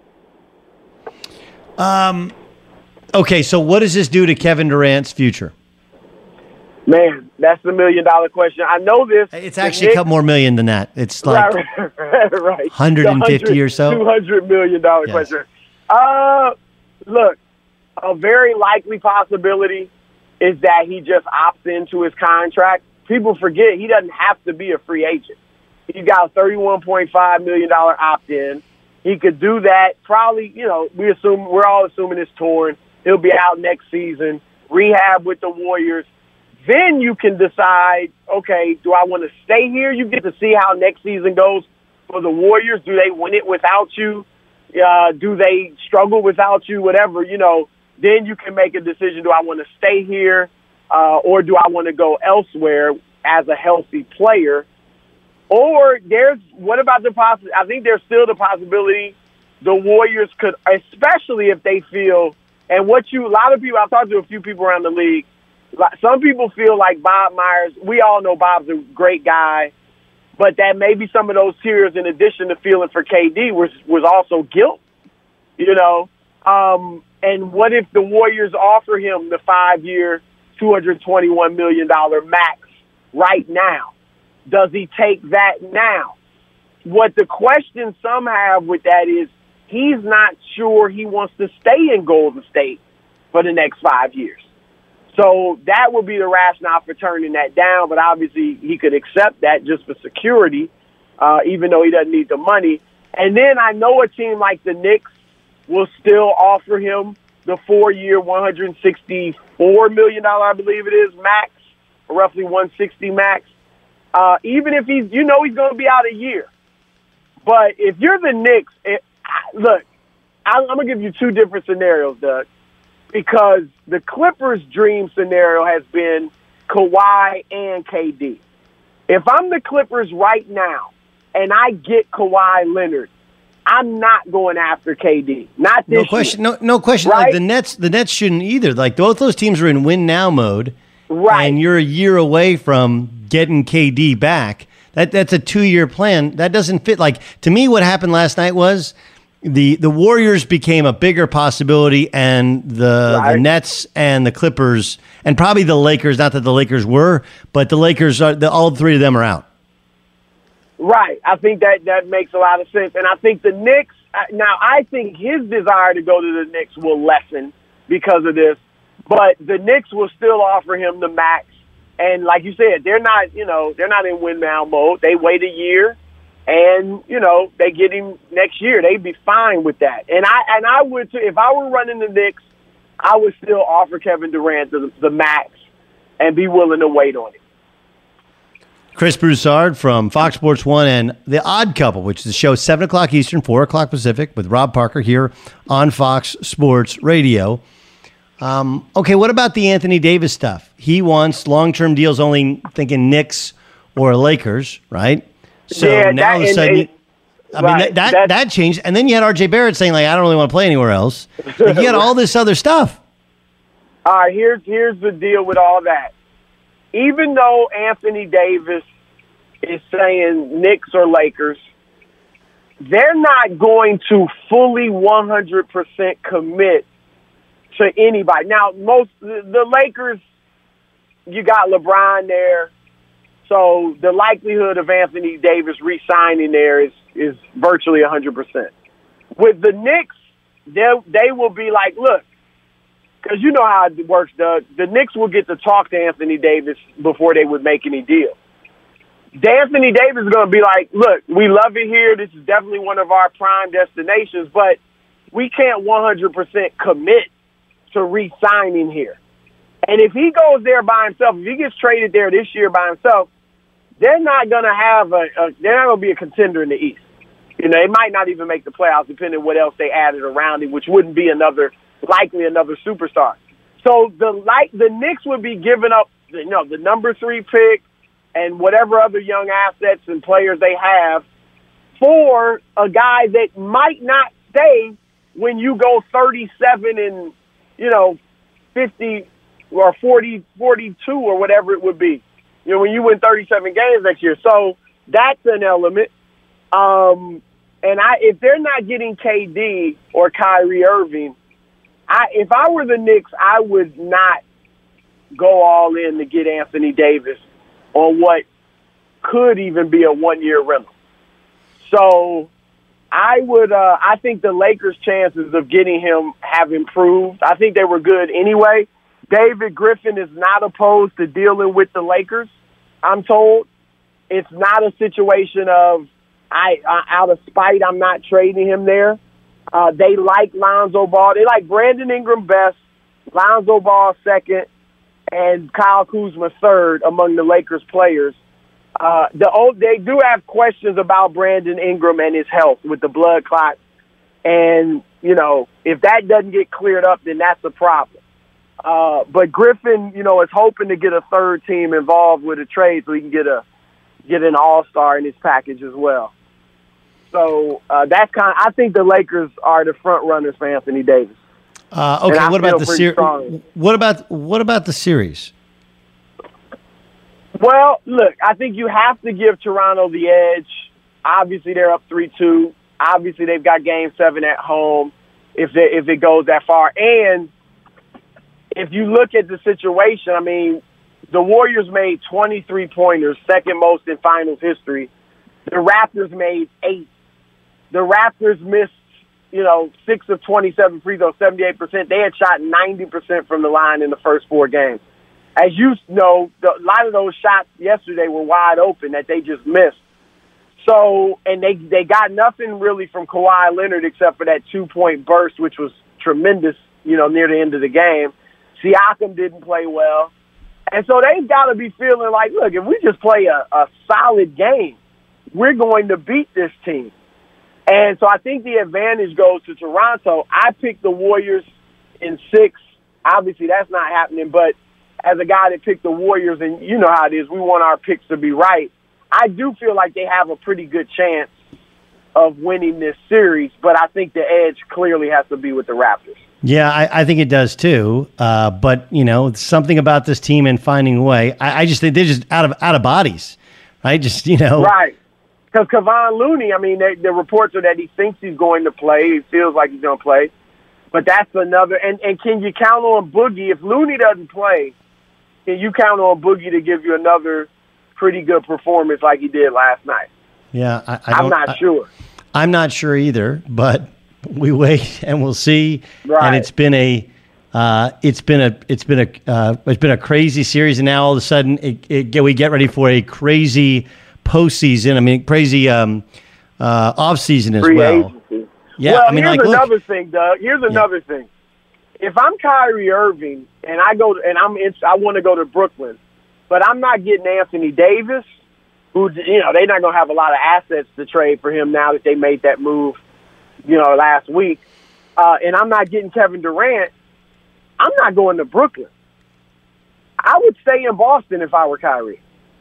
Okay, so what does this do to Kevin Durant's future? Man, that's the $1 million question. I know this. It's actually a couple more million than that. It's like right. 150 or so. $200 million question. Look, a very likely possibility is that he just opts into his contract. People forget he doesn't have to be a free agent. He's got a $31.5 million opt-in. He could do that. Probably, we're all assuming it's torn. He'll be out next season, rehab with the Warriors. Then you can decide, okay, do I want to stay here? You get to see how next season goes for the Warriors. Do they win it without you? Do they struggle without you? Whatever, then you can make a decision. Do I want to stay here or do I want to go elsewhere as a healthy player? Or what about the possibility? I think there's still the possibility the Warriors could, especially if they feel, and a lot of people, I've talked to a few people around the league, some people feel like Bob Myers, we all know Bob's a great guy, but that maybe some of those tears, in addition to feeling for KD, was also guilt, and what if the Warriors offer him the 5-year, $221 million max right now? Does he take that now? What the question some have with that is he's not sure he wants to stay in Golden State for the next 5 years. So that would be the rationale for turning that down, but obviously he could accept that just for security, even though he doesn't need the money. And then I know a team like the Knicks will still offer him the 4-year, $164 million, I believe it is, max, roughly $160 max. Even if he's going to be out a year. But if you're the Knicks, look, I'm going to give you two different scenarios, Doug, because the Clippers' dream scenario has been Kawhi and KD. If I'm the Clippers right now and I get Kawhi Leonard, I'm not going after KD. Not this No question. year. No question. Right? Like the Nets shouldn't either. Like both those teams are in win now mode. Right. And you're a year away from getting KD back. That's a 2-year plan. That doesn't fit. Like, to me, what happened last night was the Warriors became a bigger possibility, and the Nets and the Clippers, and probably the Lakers, not that the Lakers were, but the Lakers, all three of them are out. Right. I think that makes a lot of sense. And I think the Knicks, now I think his desire to go to the Knicks will lessen because of this, but the Knicks will still offer him the max. And like you said, they're not in win now mode. They wait a year and, they get him next year. They'd be fine with that. And I would too. If I were running the Knicks, I would still offer Kevin Durant the max and be willing to wait on it. Chris Broussard from Fox Sports 1 and The Odd Couple, which is a show 7 o'clock Eastern, 4 o'clock Pacific, with Rob Parker here on Fox Sports Radio. Okay, what about the Anthony Davis stuff? He wants long-term deals only thinking Knicks or Lakers, right? So now all of a sudden, that changed. And then you had R.J. Barrett saying, like, I don't really want to play anywhere else. Like, you had all this other stuff. All right, here's the deal with all that. Even though Anthony Davis is saying Knicks or Lakers, they're not going to fully 100% commit to anybody. Now, the Lakers, you got LeBron there, so the likelihood of Anthony Davis re-signing there is virtually 100%. With the Knicks, they will be like, look, because you know how it works, Doug. The Knicks will get to talk to Anthony Davis before they would make any deal. Anthony Davis is going to be like, look, we love it here. This is definitely one of our prime destinations, but we can't 100% commit to re-signing here. And if he goes there by himself, if he gets traded there this year by himself, they're not going to have they're not going to be a contender in the East. They might not even make the playoffs, depending on what else they added around him, which wouldn't be likely another superstar. So the Knicks would be giving up, the number 3 pick and whatever other young assets and players they have for a guy that might not stay when you go 37 and 50 or 40, 42 or whatever it would be. When you win 37 games next year. So that's an element. And if they're not getting KD or Kyrie Irving, if I were the Knicks, I would not go all in to get Anthony Davis on what could even be a 1-year rental. So I think the Lakers' chances of getting him have improved. I think they were good anyway. David Griffin is not opposed to dealing with the Lakers, I'm told. It's not a situation of, out of spite, I'm not trading him there. They like Lonzo Ball. They like Brandon Ingram best, Lonzo Ball second, and Kyle Kuzma third among the Lakers players. They do have questions about Brandon Ingram and his health with the blood clot. And, if that doesn't get cleared up, then that's a problem. But Griffin, is hoping to get a third team involved with a trade so he can get an all-star in his package as well. So that's I think the Lakers are the front runners for Anthony Davis. Okay, what about the series? What about the series? Well, look, I think you have to give Toronto the edge. Obviously, they're up 3-2. Obviously, they've got Game 7 at home if it goes that far. And if you look at the situation, I mean, the Warriors made 23 pointers, second most in finals history. The Raptors made 8. The Raptors missed, 6 of 27 free throws, 78%. They had shot 90% from the line in the first 4 games. As you know, a lot of those shots yesterday were wide open that they just missed. So, and they got nothing really from Kawhi Leonard except for that 2-point burst, which was tremendous, near the end of the game. Siakam didn't play well. And so they've got to be feeling like, look, if we just play a solid game, we're going to beat this team. And so I think the advantage goes to Toronto. I picked the Warriors in 6. Obviously, that's not happening. But as a guy that picked the Warriors, and you know how it is, we want our picks to be right. I do feel like they have a pretty good chance of winning this series. But I think the edge clearly has to be with the Raptors. Yeah, I think it does too. But, something about this team and finding a way. I just think they're just out of bodies. right? Just, you know. Right. Because Kevon Looney, I mean, the reports are that he thinks he's going to play. He feels like he's going to play. But that's another. And can you count on Boogie? If Looney doesn't play, can you count on Boogie to give you another pretty good performance like he did last night? Yeah, I'm not sure. I'm not sure either, but we wait and we'll see. Right. And it's been a crazy series, and now all of a sudden we get ready for a crazy postseason. I mean, crazy off season as Free well. agency. Yeah, well, I mean, here's like, another thing, Doug. Here's another thing. If I'm Kyrie Irving and I want to go to Brooklyn, but I'm not getting Anthony Davis, who, you know, they're not going to have a lot of assets to trade for him now that they made that move, you know, last week. And I'm not getting Kevin Durant. I'm not going to Brooklyn. I would stay in Boston if I were Kyrie.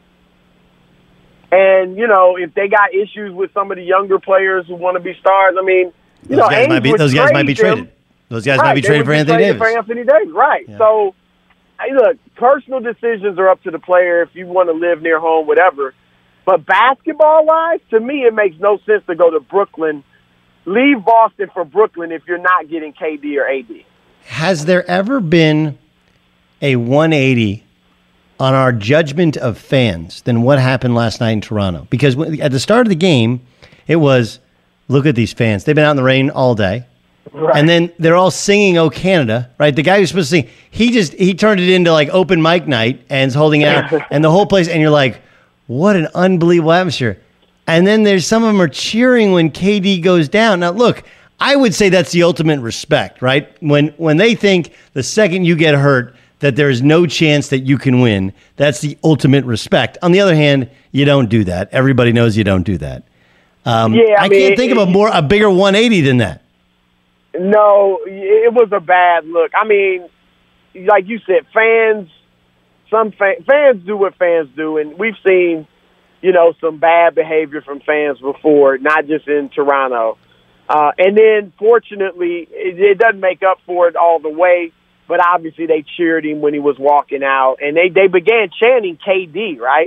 And, you know, if they got issues with some of the younger players who want to be stars, I mean, those guys might be traded. Those guys might be traded for Anthony Davis. Right. Yeah. So, hey, look, personal decisions are up to the player if you want to live near home, whatever. But basketball-wise, to me, it makes no sense to go to Brooklyn. Leave Boston for Brooklyn if you're not getting KD or AD. Has there ever been a 180 on our judgment of fans than what happened last night in Toronto? Because at the start of the game, it was, look at these fans. They've been out in the rain all day. Right. And then they're all singing "Oh Canada," right? The guy who's supposed to sing, he turned it into like open mic night and is holding it out, and the whole place, and you're like, what an unbelievable atmosphere. And then there's some of them are cheering when KD goes down. Now, look, I would say that's the ultimate respect, right? When they think the second you get hurt that there is no chance that you can win, that's the ultimate respect. On the other hand, you don't do that. Everybody knows you don't do that. I can't think of a bigger 180 than that. No, it was a bad look. I mean, like you said, fans do what fans do, and we've seen, you know, some bad behavior from fans before, not just in Toronto. And then, fortunately, it doesn't make up for it all the way, but obviously they cheered him when he was walking out, and they began chanting KD, right?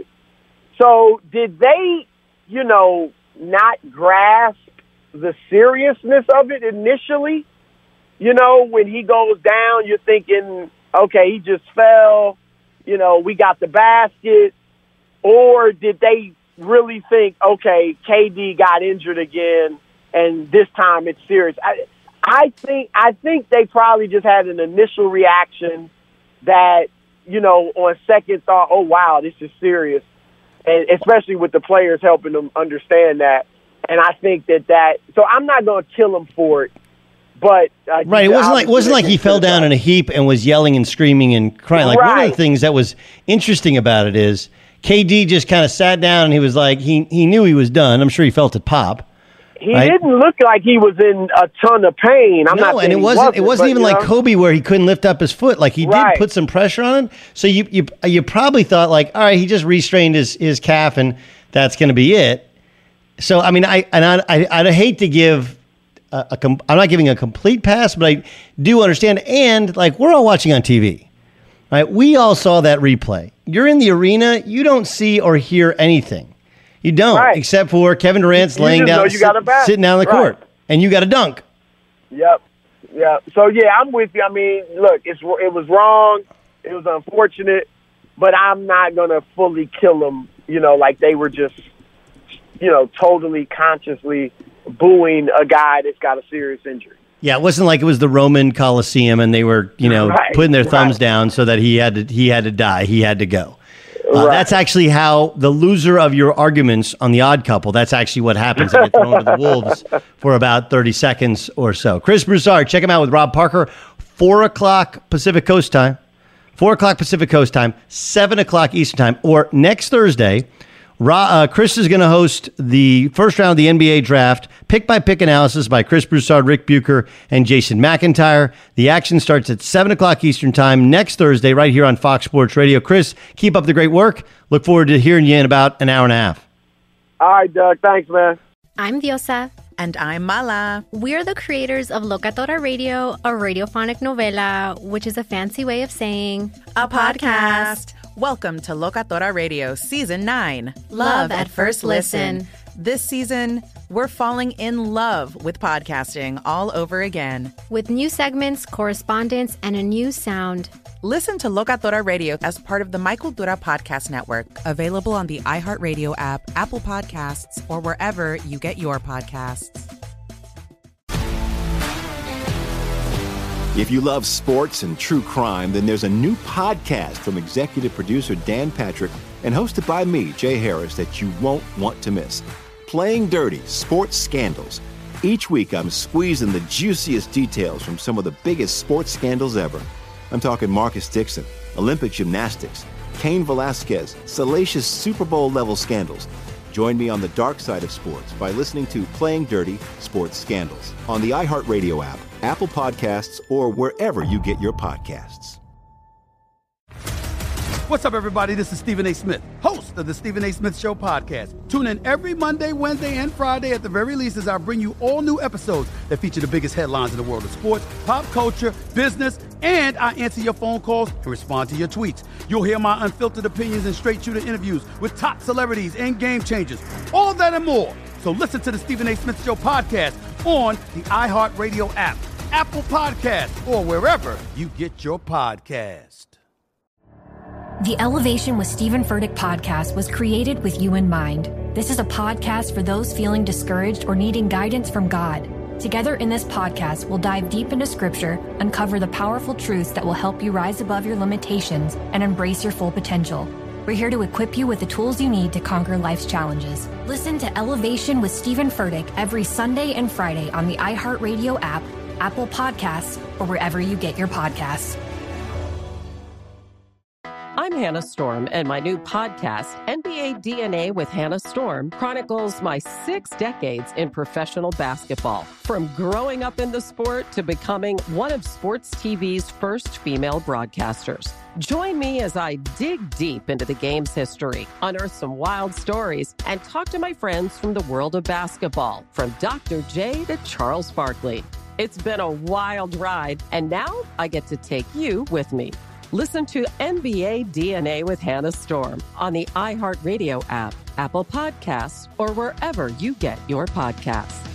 So did they, you know, not grasp the seriousness of it initially? You know, when he goes down, you're thinking, okay, he just fell, you know, we got the basket. Or did they really think, okay, KD got injured again, and this time it's serious? I think they probably just had an initial reaction that, you know, on second thought, oh, wow, this is serious. And especially with the players helping them understand that. And I think that so I'm not going to kill him for it. But right, it wasn't like he fell down in a heap and was yelling and screaming and crying. Like, one of the things that was interesting about it is KD just kind of sat down and he was like, he knew he was done. I'm sure he felt it pop. He didn't look like he was in a ton of pain. And it wasn't even like Kobe where he couldn't lift up his foot. Like, he did put some pressure on him. So you probably thought, like, all right, he just restrained his calf and that's going to be it. So I mean, I'd hate to give I'm not giving a complete pass, but I do understand. And like, we're all watching on TV, right? We all saw that replay. You're in the arena, you don't see or hear anything. You don't, except for Kevin Durant's laying down, sitting down on the court, and you got a dunk. Yep. So yeah, I'm with you. I mean, look, it was wrong. It was unfortunate, but I'm not gonna fully kill them. You know, like they were just, you know, totally consciously booing a guy that's got a serious injury. Yeah, it wasn't like it was the Roman Coliseum and they were, you know, putting their thumbs down so that he had to die. He had to go. That's actually how the loser of your arguments on The Odd Couple, that's actually what happens. They get thrown to the wolves for about 30 seconds or so. Chris Broussard, check him out with Rob Parker, 4 o'clock Pacific Coast time, 4 o'clock Pacific Coast time, 7 o'clock Eastern time, or next Thursday, Chris is going to host the first round of the NBA draft, pick-by-pick analysis by Chris Broussard, Rick Bucher, and Jason McIntyre. The action starts at 7 o'clock Eastern time next Thursday right here on Fox Sports Radio. Chris, keep up the great work. Look forward to hearing you in about an hour and a half. All right, Doug. Thanks, man. I'm Diosa. And I'm Mala. We're the creators of Locatora Radio, a radiophonic novela, which is a fancy way of saying a podcast. Welcome to Locatora Radio Season 9. Love at First Listen. This season, we're falling in love with podcasting all over again. With new segments, correspondence, and a new sound. Listen to Locatora Radio as part of the Michael Dura Podcast Network, available on the iHeartRadio app, Apple Podcasts, or wherever you get your podcasts. If you love sports and true crime, then there's a new podcast from executive producer Dan Patrick and hosted by me, Jay Harris, that you won't want to miss. Playing Dirty: Sports Scandals. Each week, I'm squeezing the juiciest details from some of the biggest sports scandals ever. I'm talking Marcus Dixon, Olympic gymnastics, Cain Velasquez, salacious Super Bowl-level scandals. Join me on the dark side of sports by listening to Playing Dirty: Sports Scandals on the iHeartRadio app, Apple Podcasts, or wherever you get your podcasts. What's up, everybody? This is Stephen A. Smith, host of the Stephen A. Smith Show podcast. Tune in every Monday, Wednesday, and Friday at the very least as I bring you all new episodes that feature the biggest headlines in the world of sports, pop culture, business, and I answer your phone calls and respond to your tweets. You'll hear my unfiltered opinions and straight-shooter interviews with top celebrities and game changers. All that and more. So listen to the Stephen A. Smith Show podcast on the iHeartRadio app, Apple Podcasts, or wherever you get your podcast. The Elevation with Stephen Furtick podcast was created with you in mind. This is a podcast for those feeling discouraged or needing guidance from God. Together in this podcast, we'll dive deep into Scripture, uncover the powerful truths that will help you rise above your limitations and embrace your full potential. We're here to equip you with the tools you need to conquer life's challenges. Listen to Elevation with Stephen Furtick every Sunday and Friday on the iHeartRadio app, Apple Podcasts, or wherever you get your podcasts. I'm Hannah Storm, and my new podcast, NBA DNA with Hannah Storm, chronicles my 6 decades in professional basketball. From growing up in the sport to becoming one of sports TV's first female broadcasters. Join me as I dig deep into the game's history, unearth some wild stories, and talk to my friends from the world of basketball, from Dr. J to Charles Barkley. It's been a wild ride, and now I get to take you with me. Listen to NBA DNA with Hannah Storm on the iHeartRadio app, Apple Podcasts, or wherever you get your podcasts.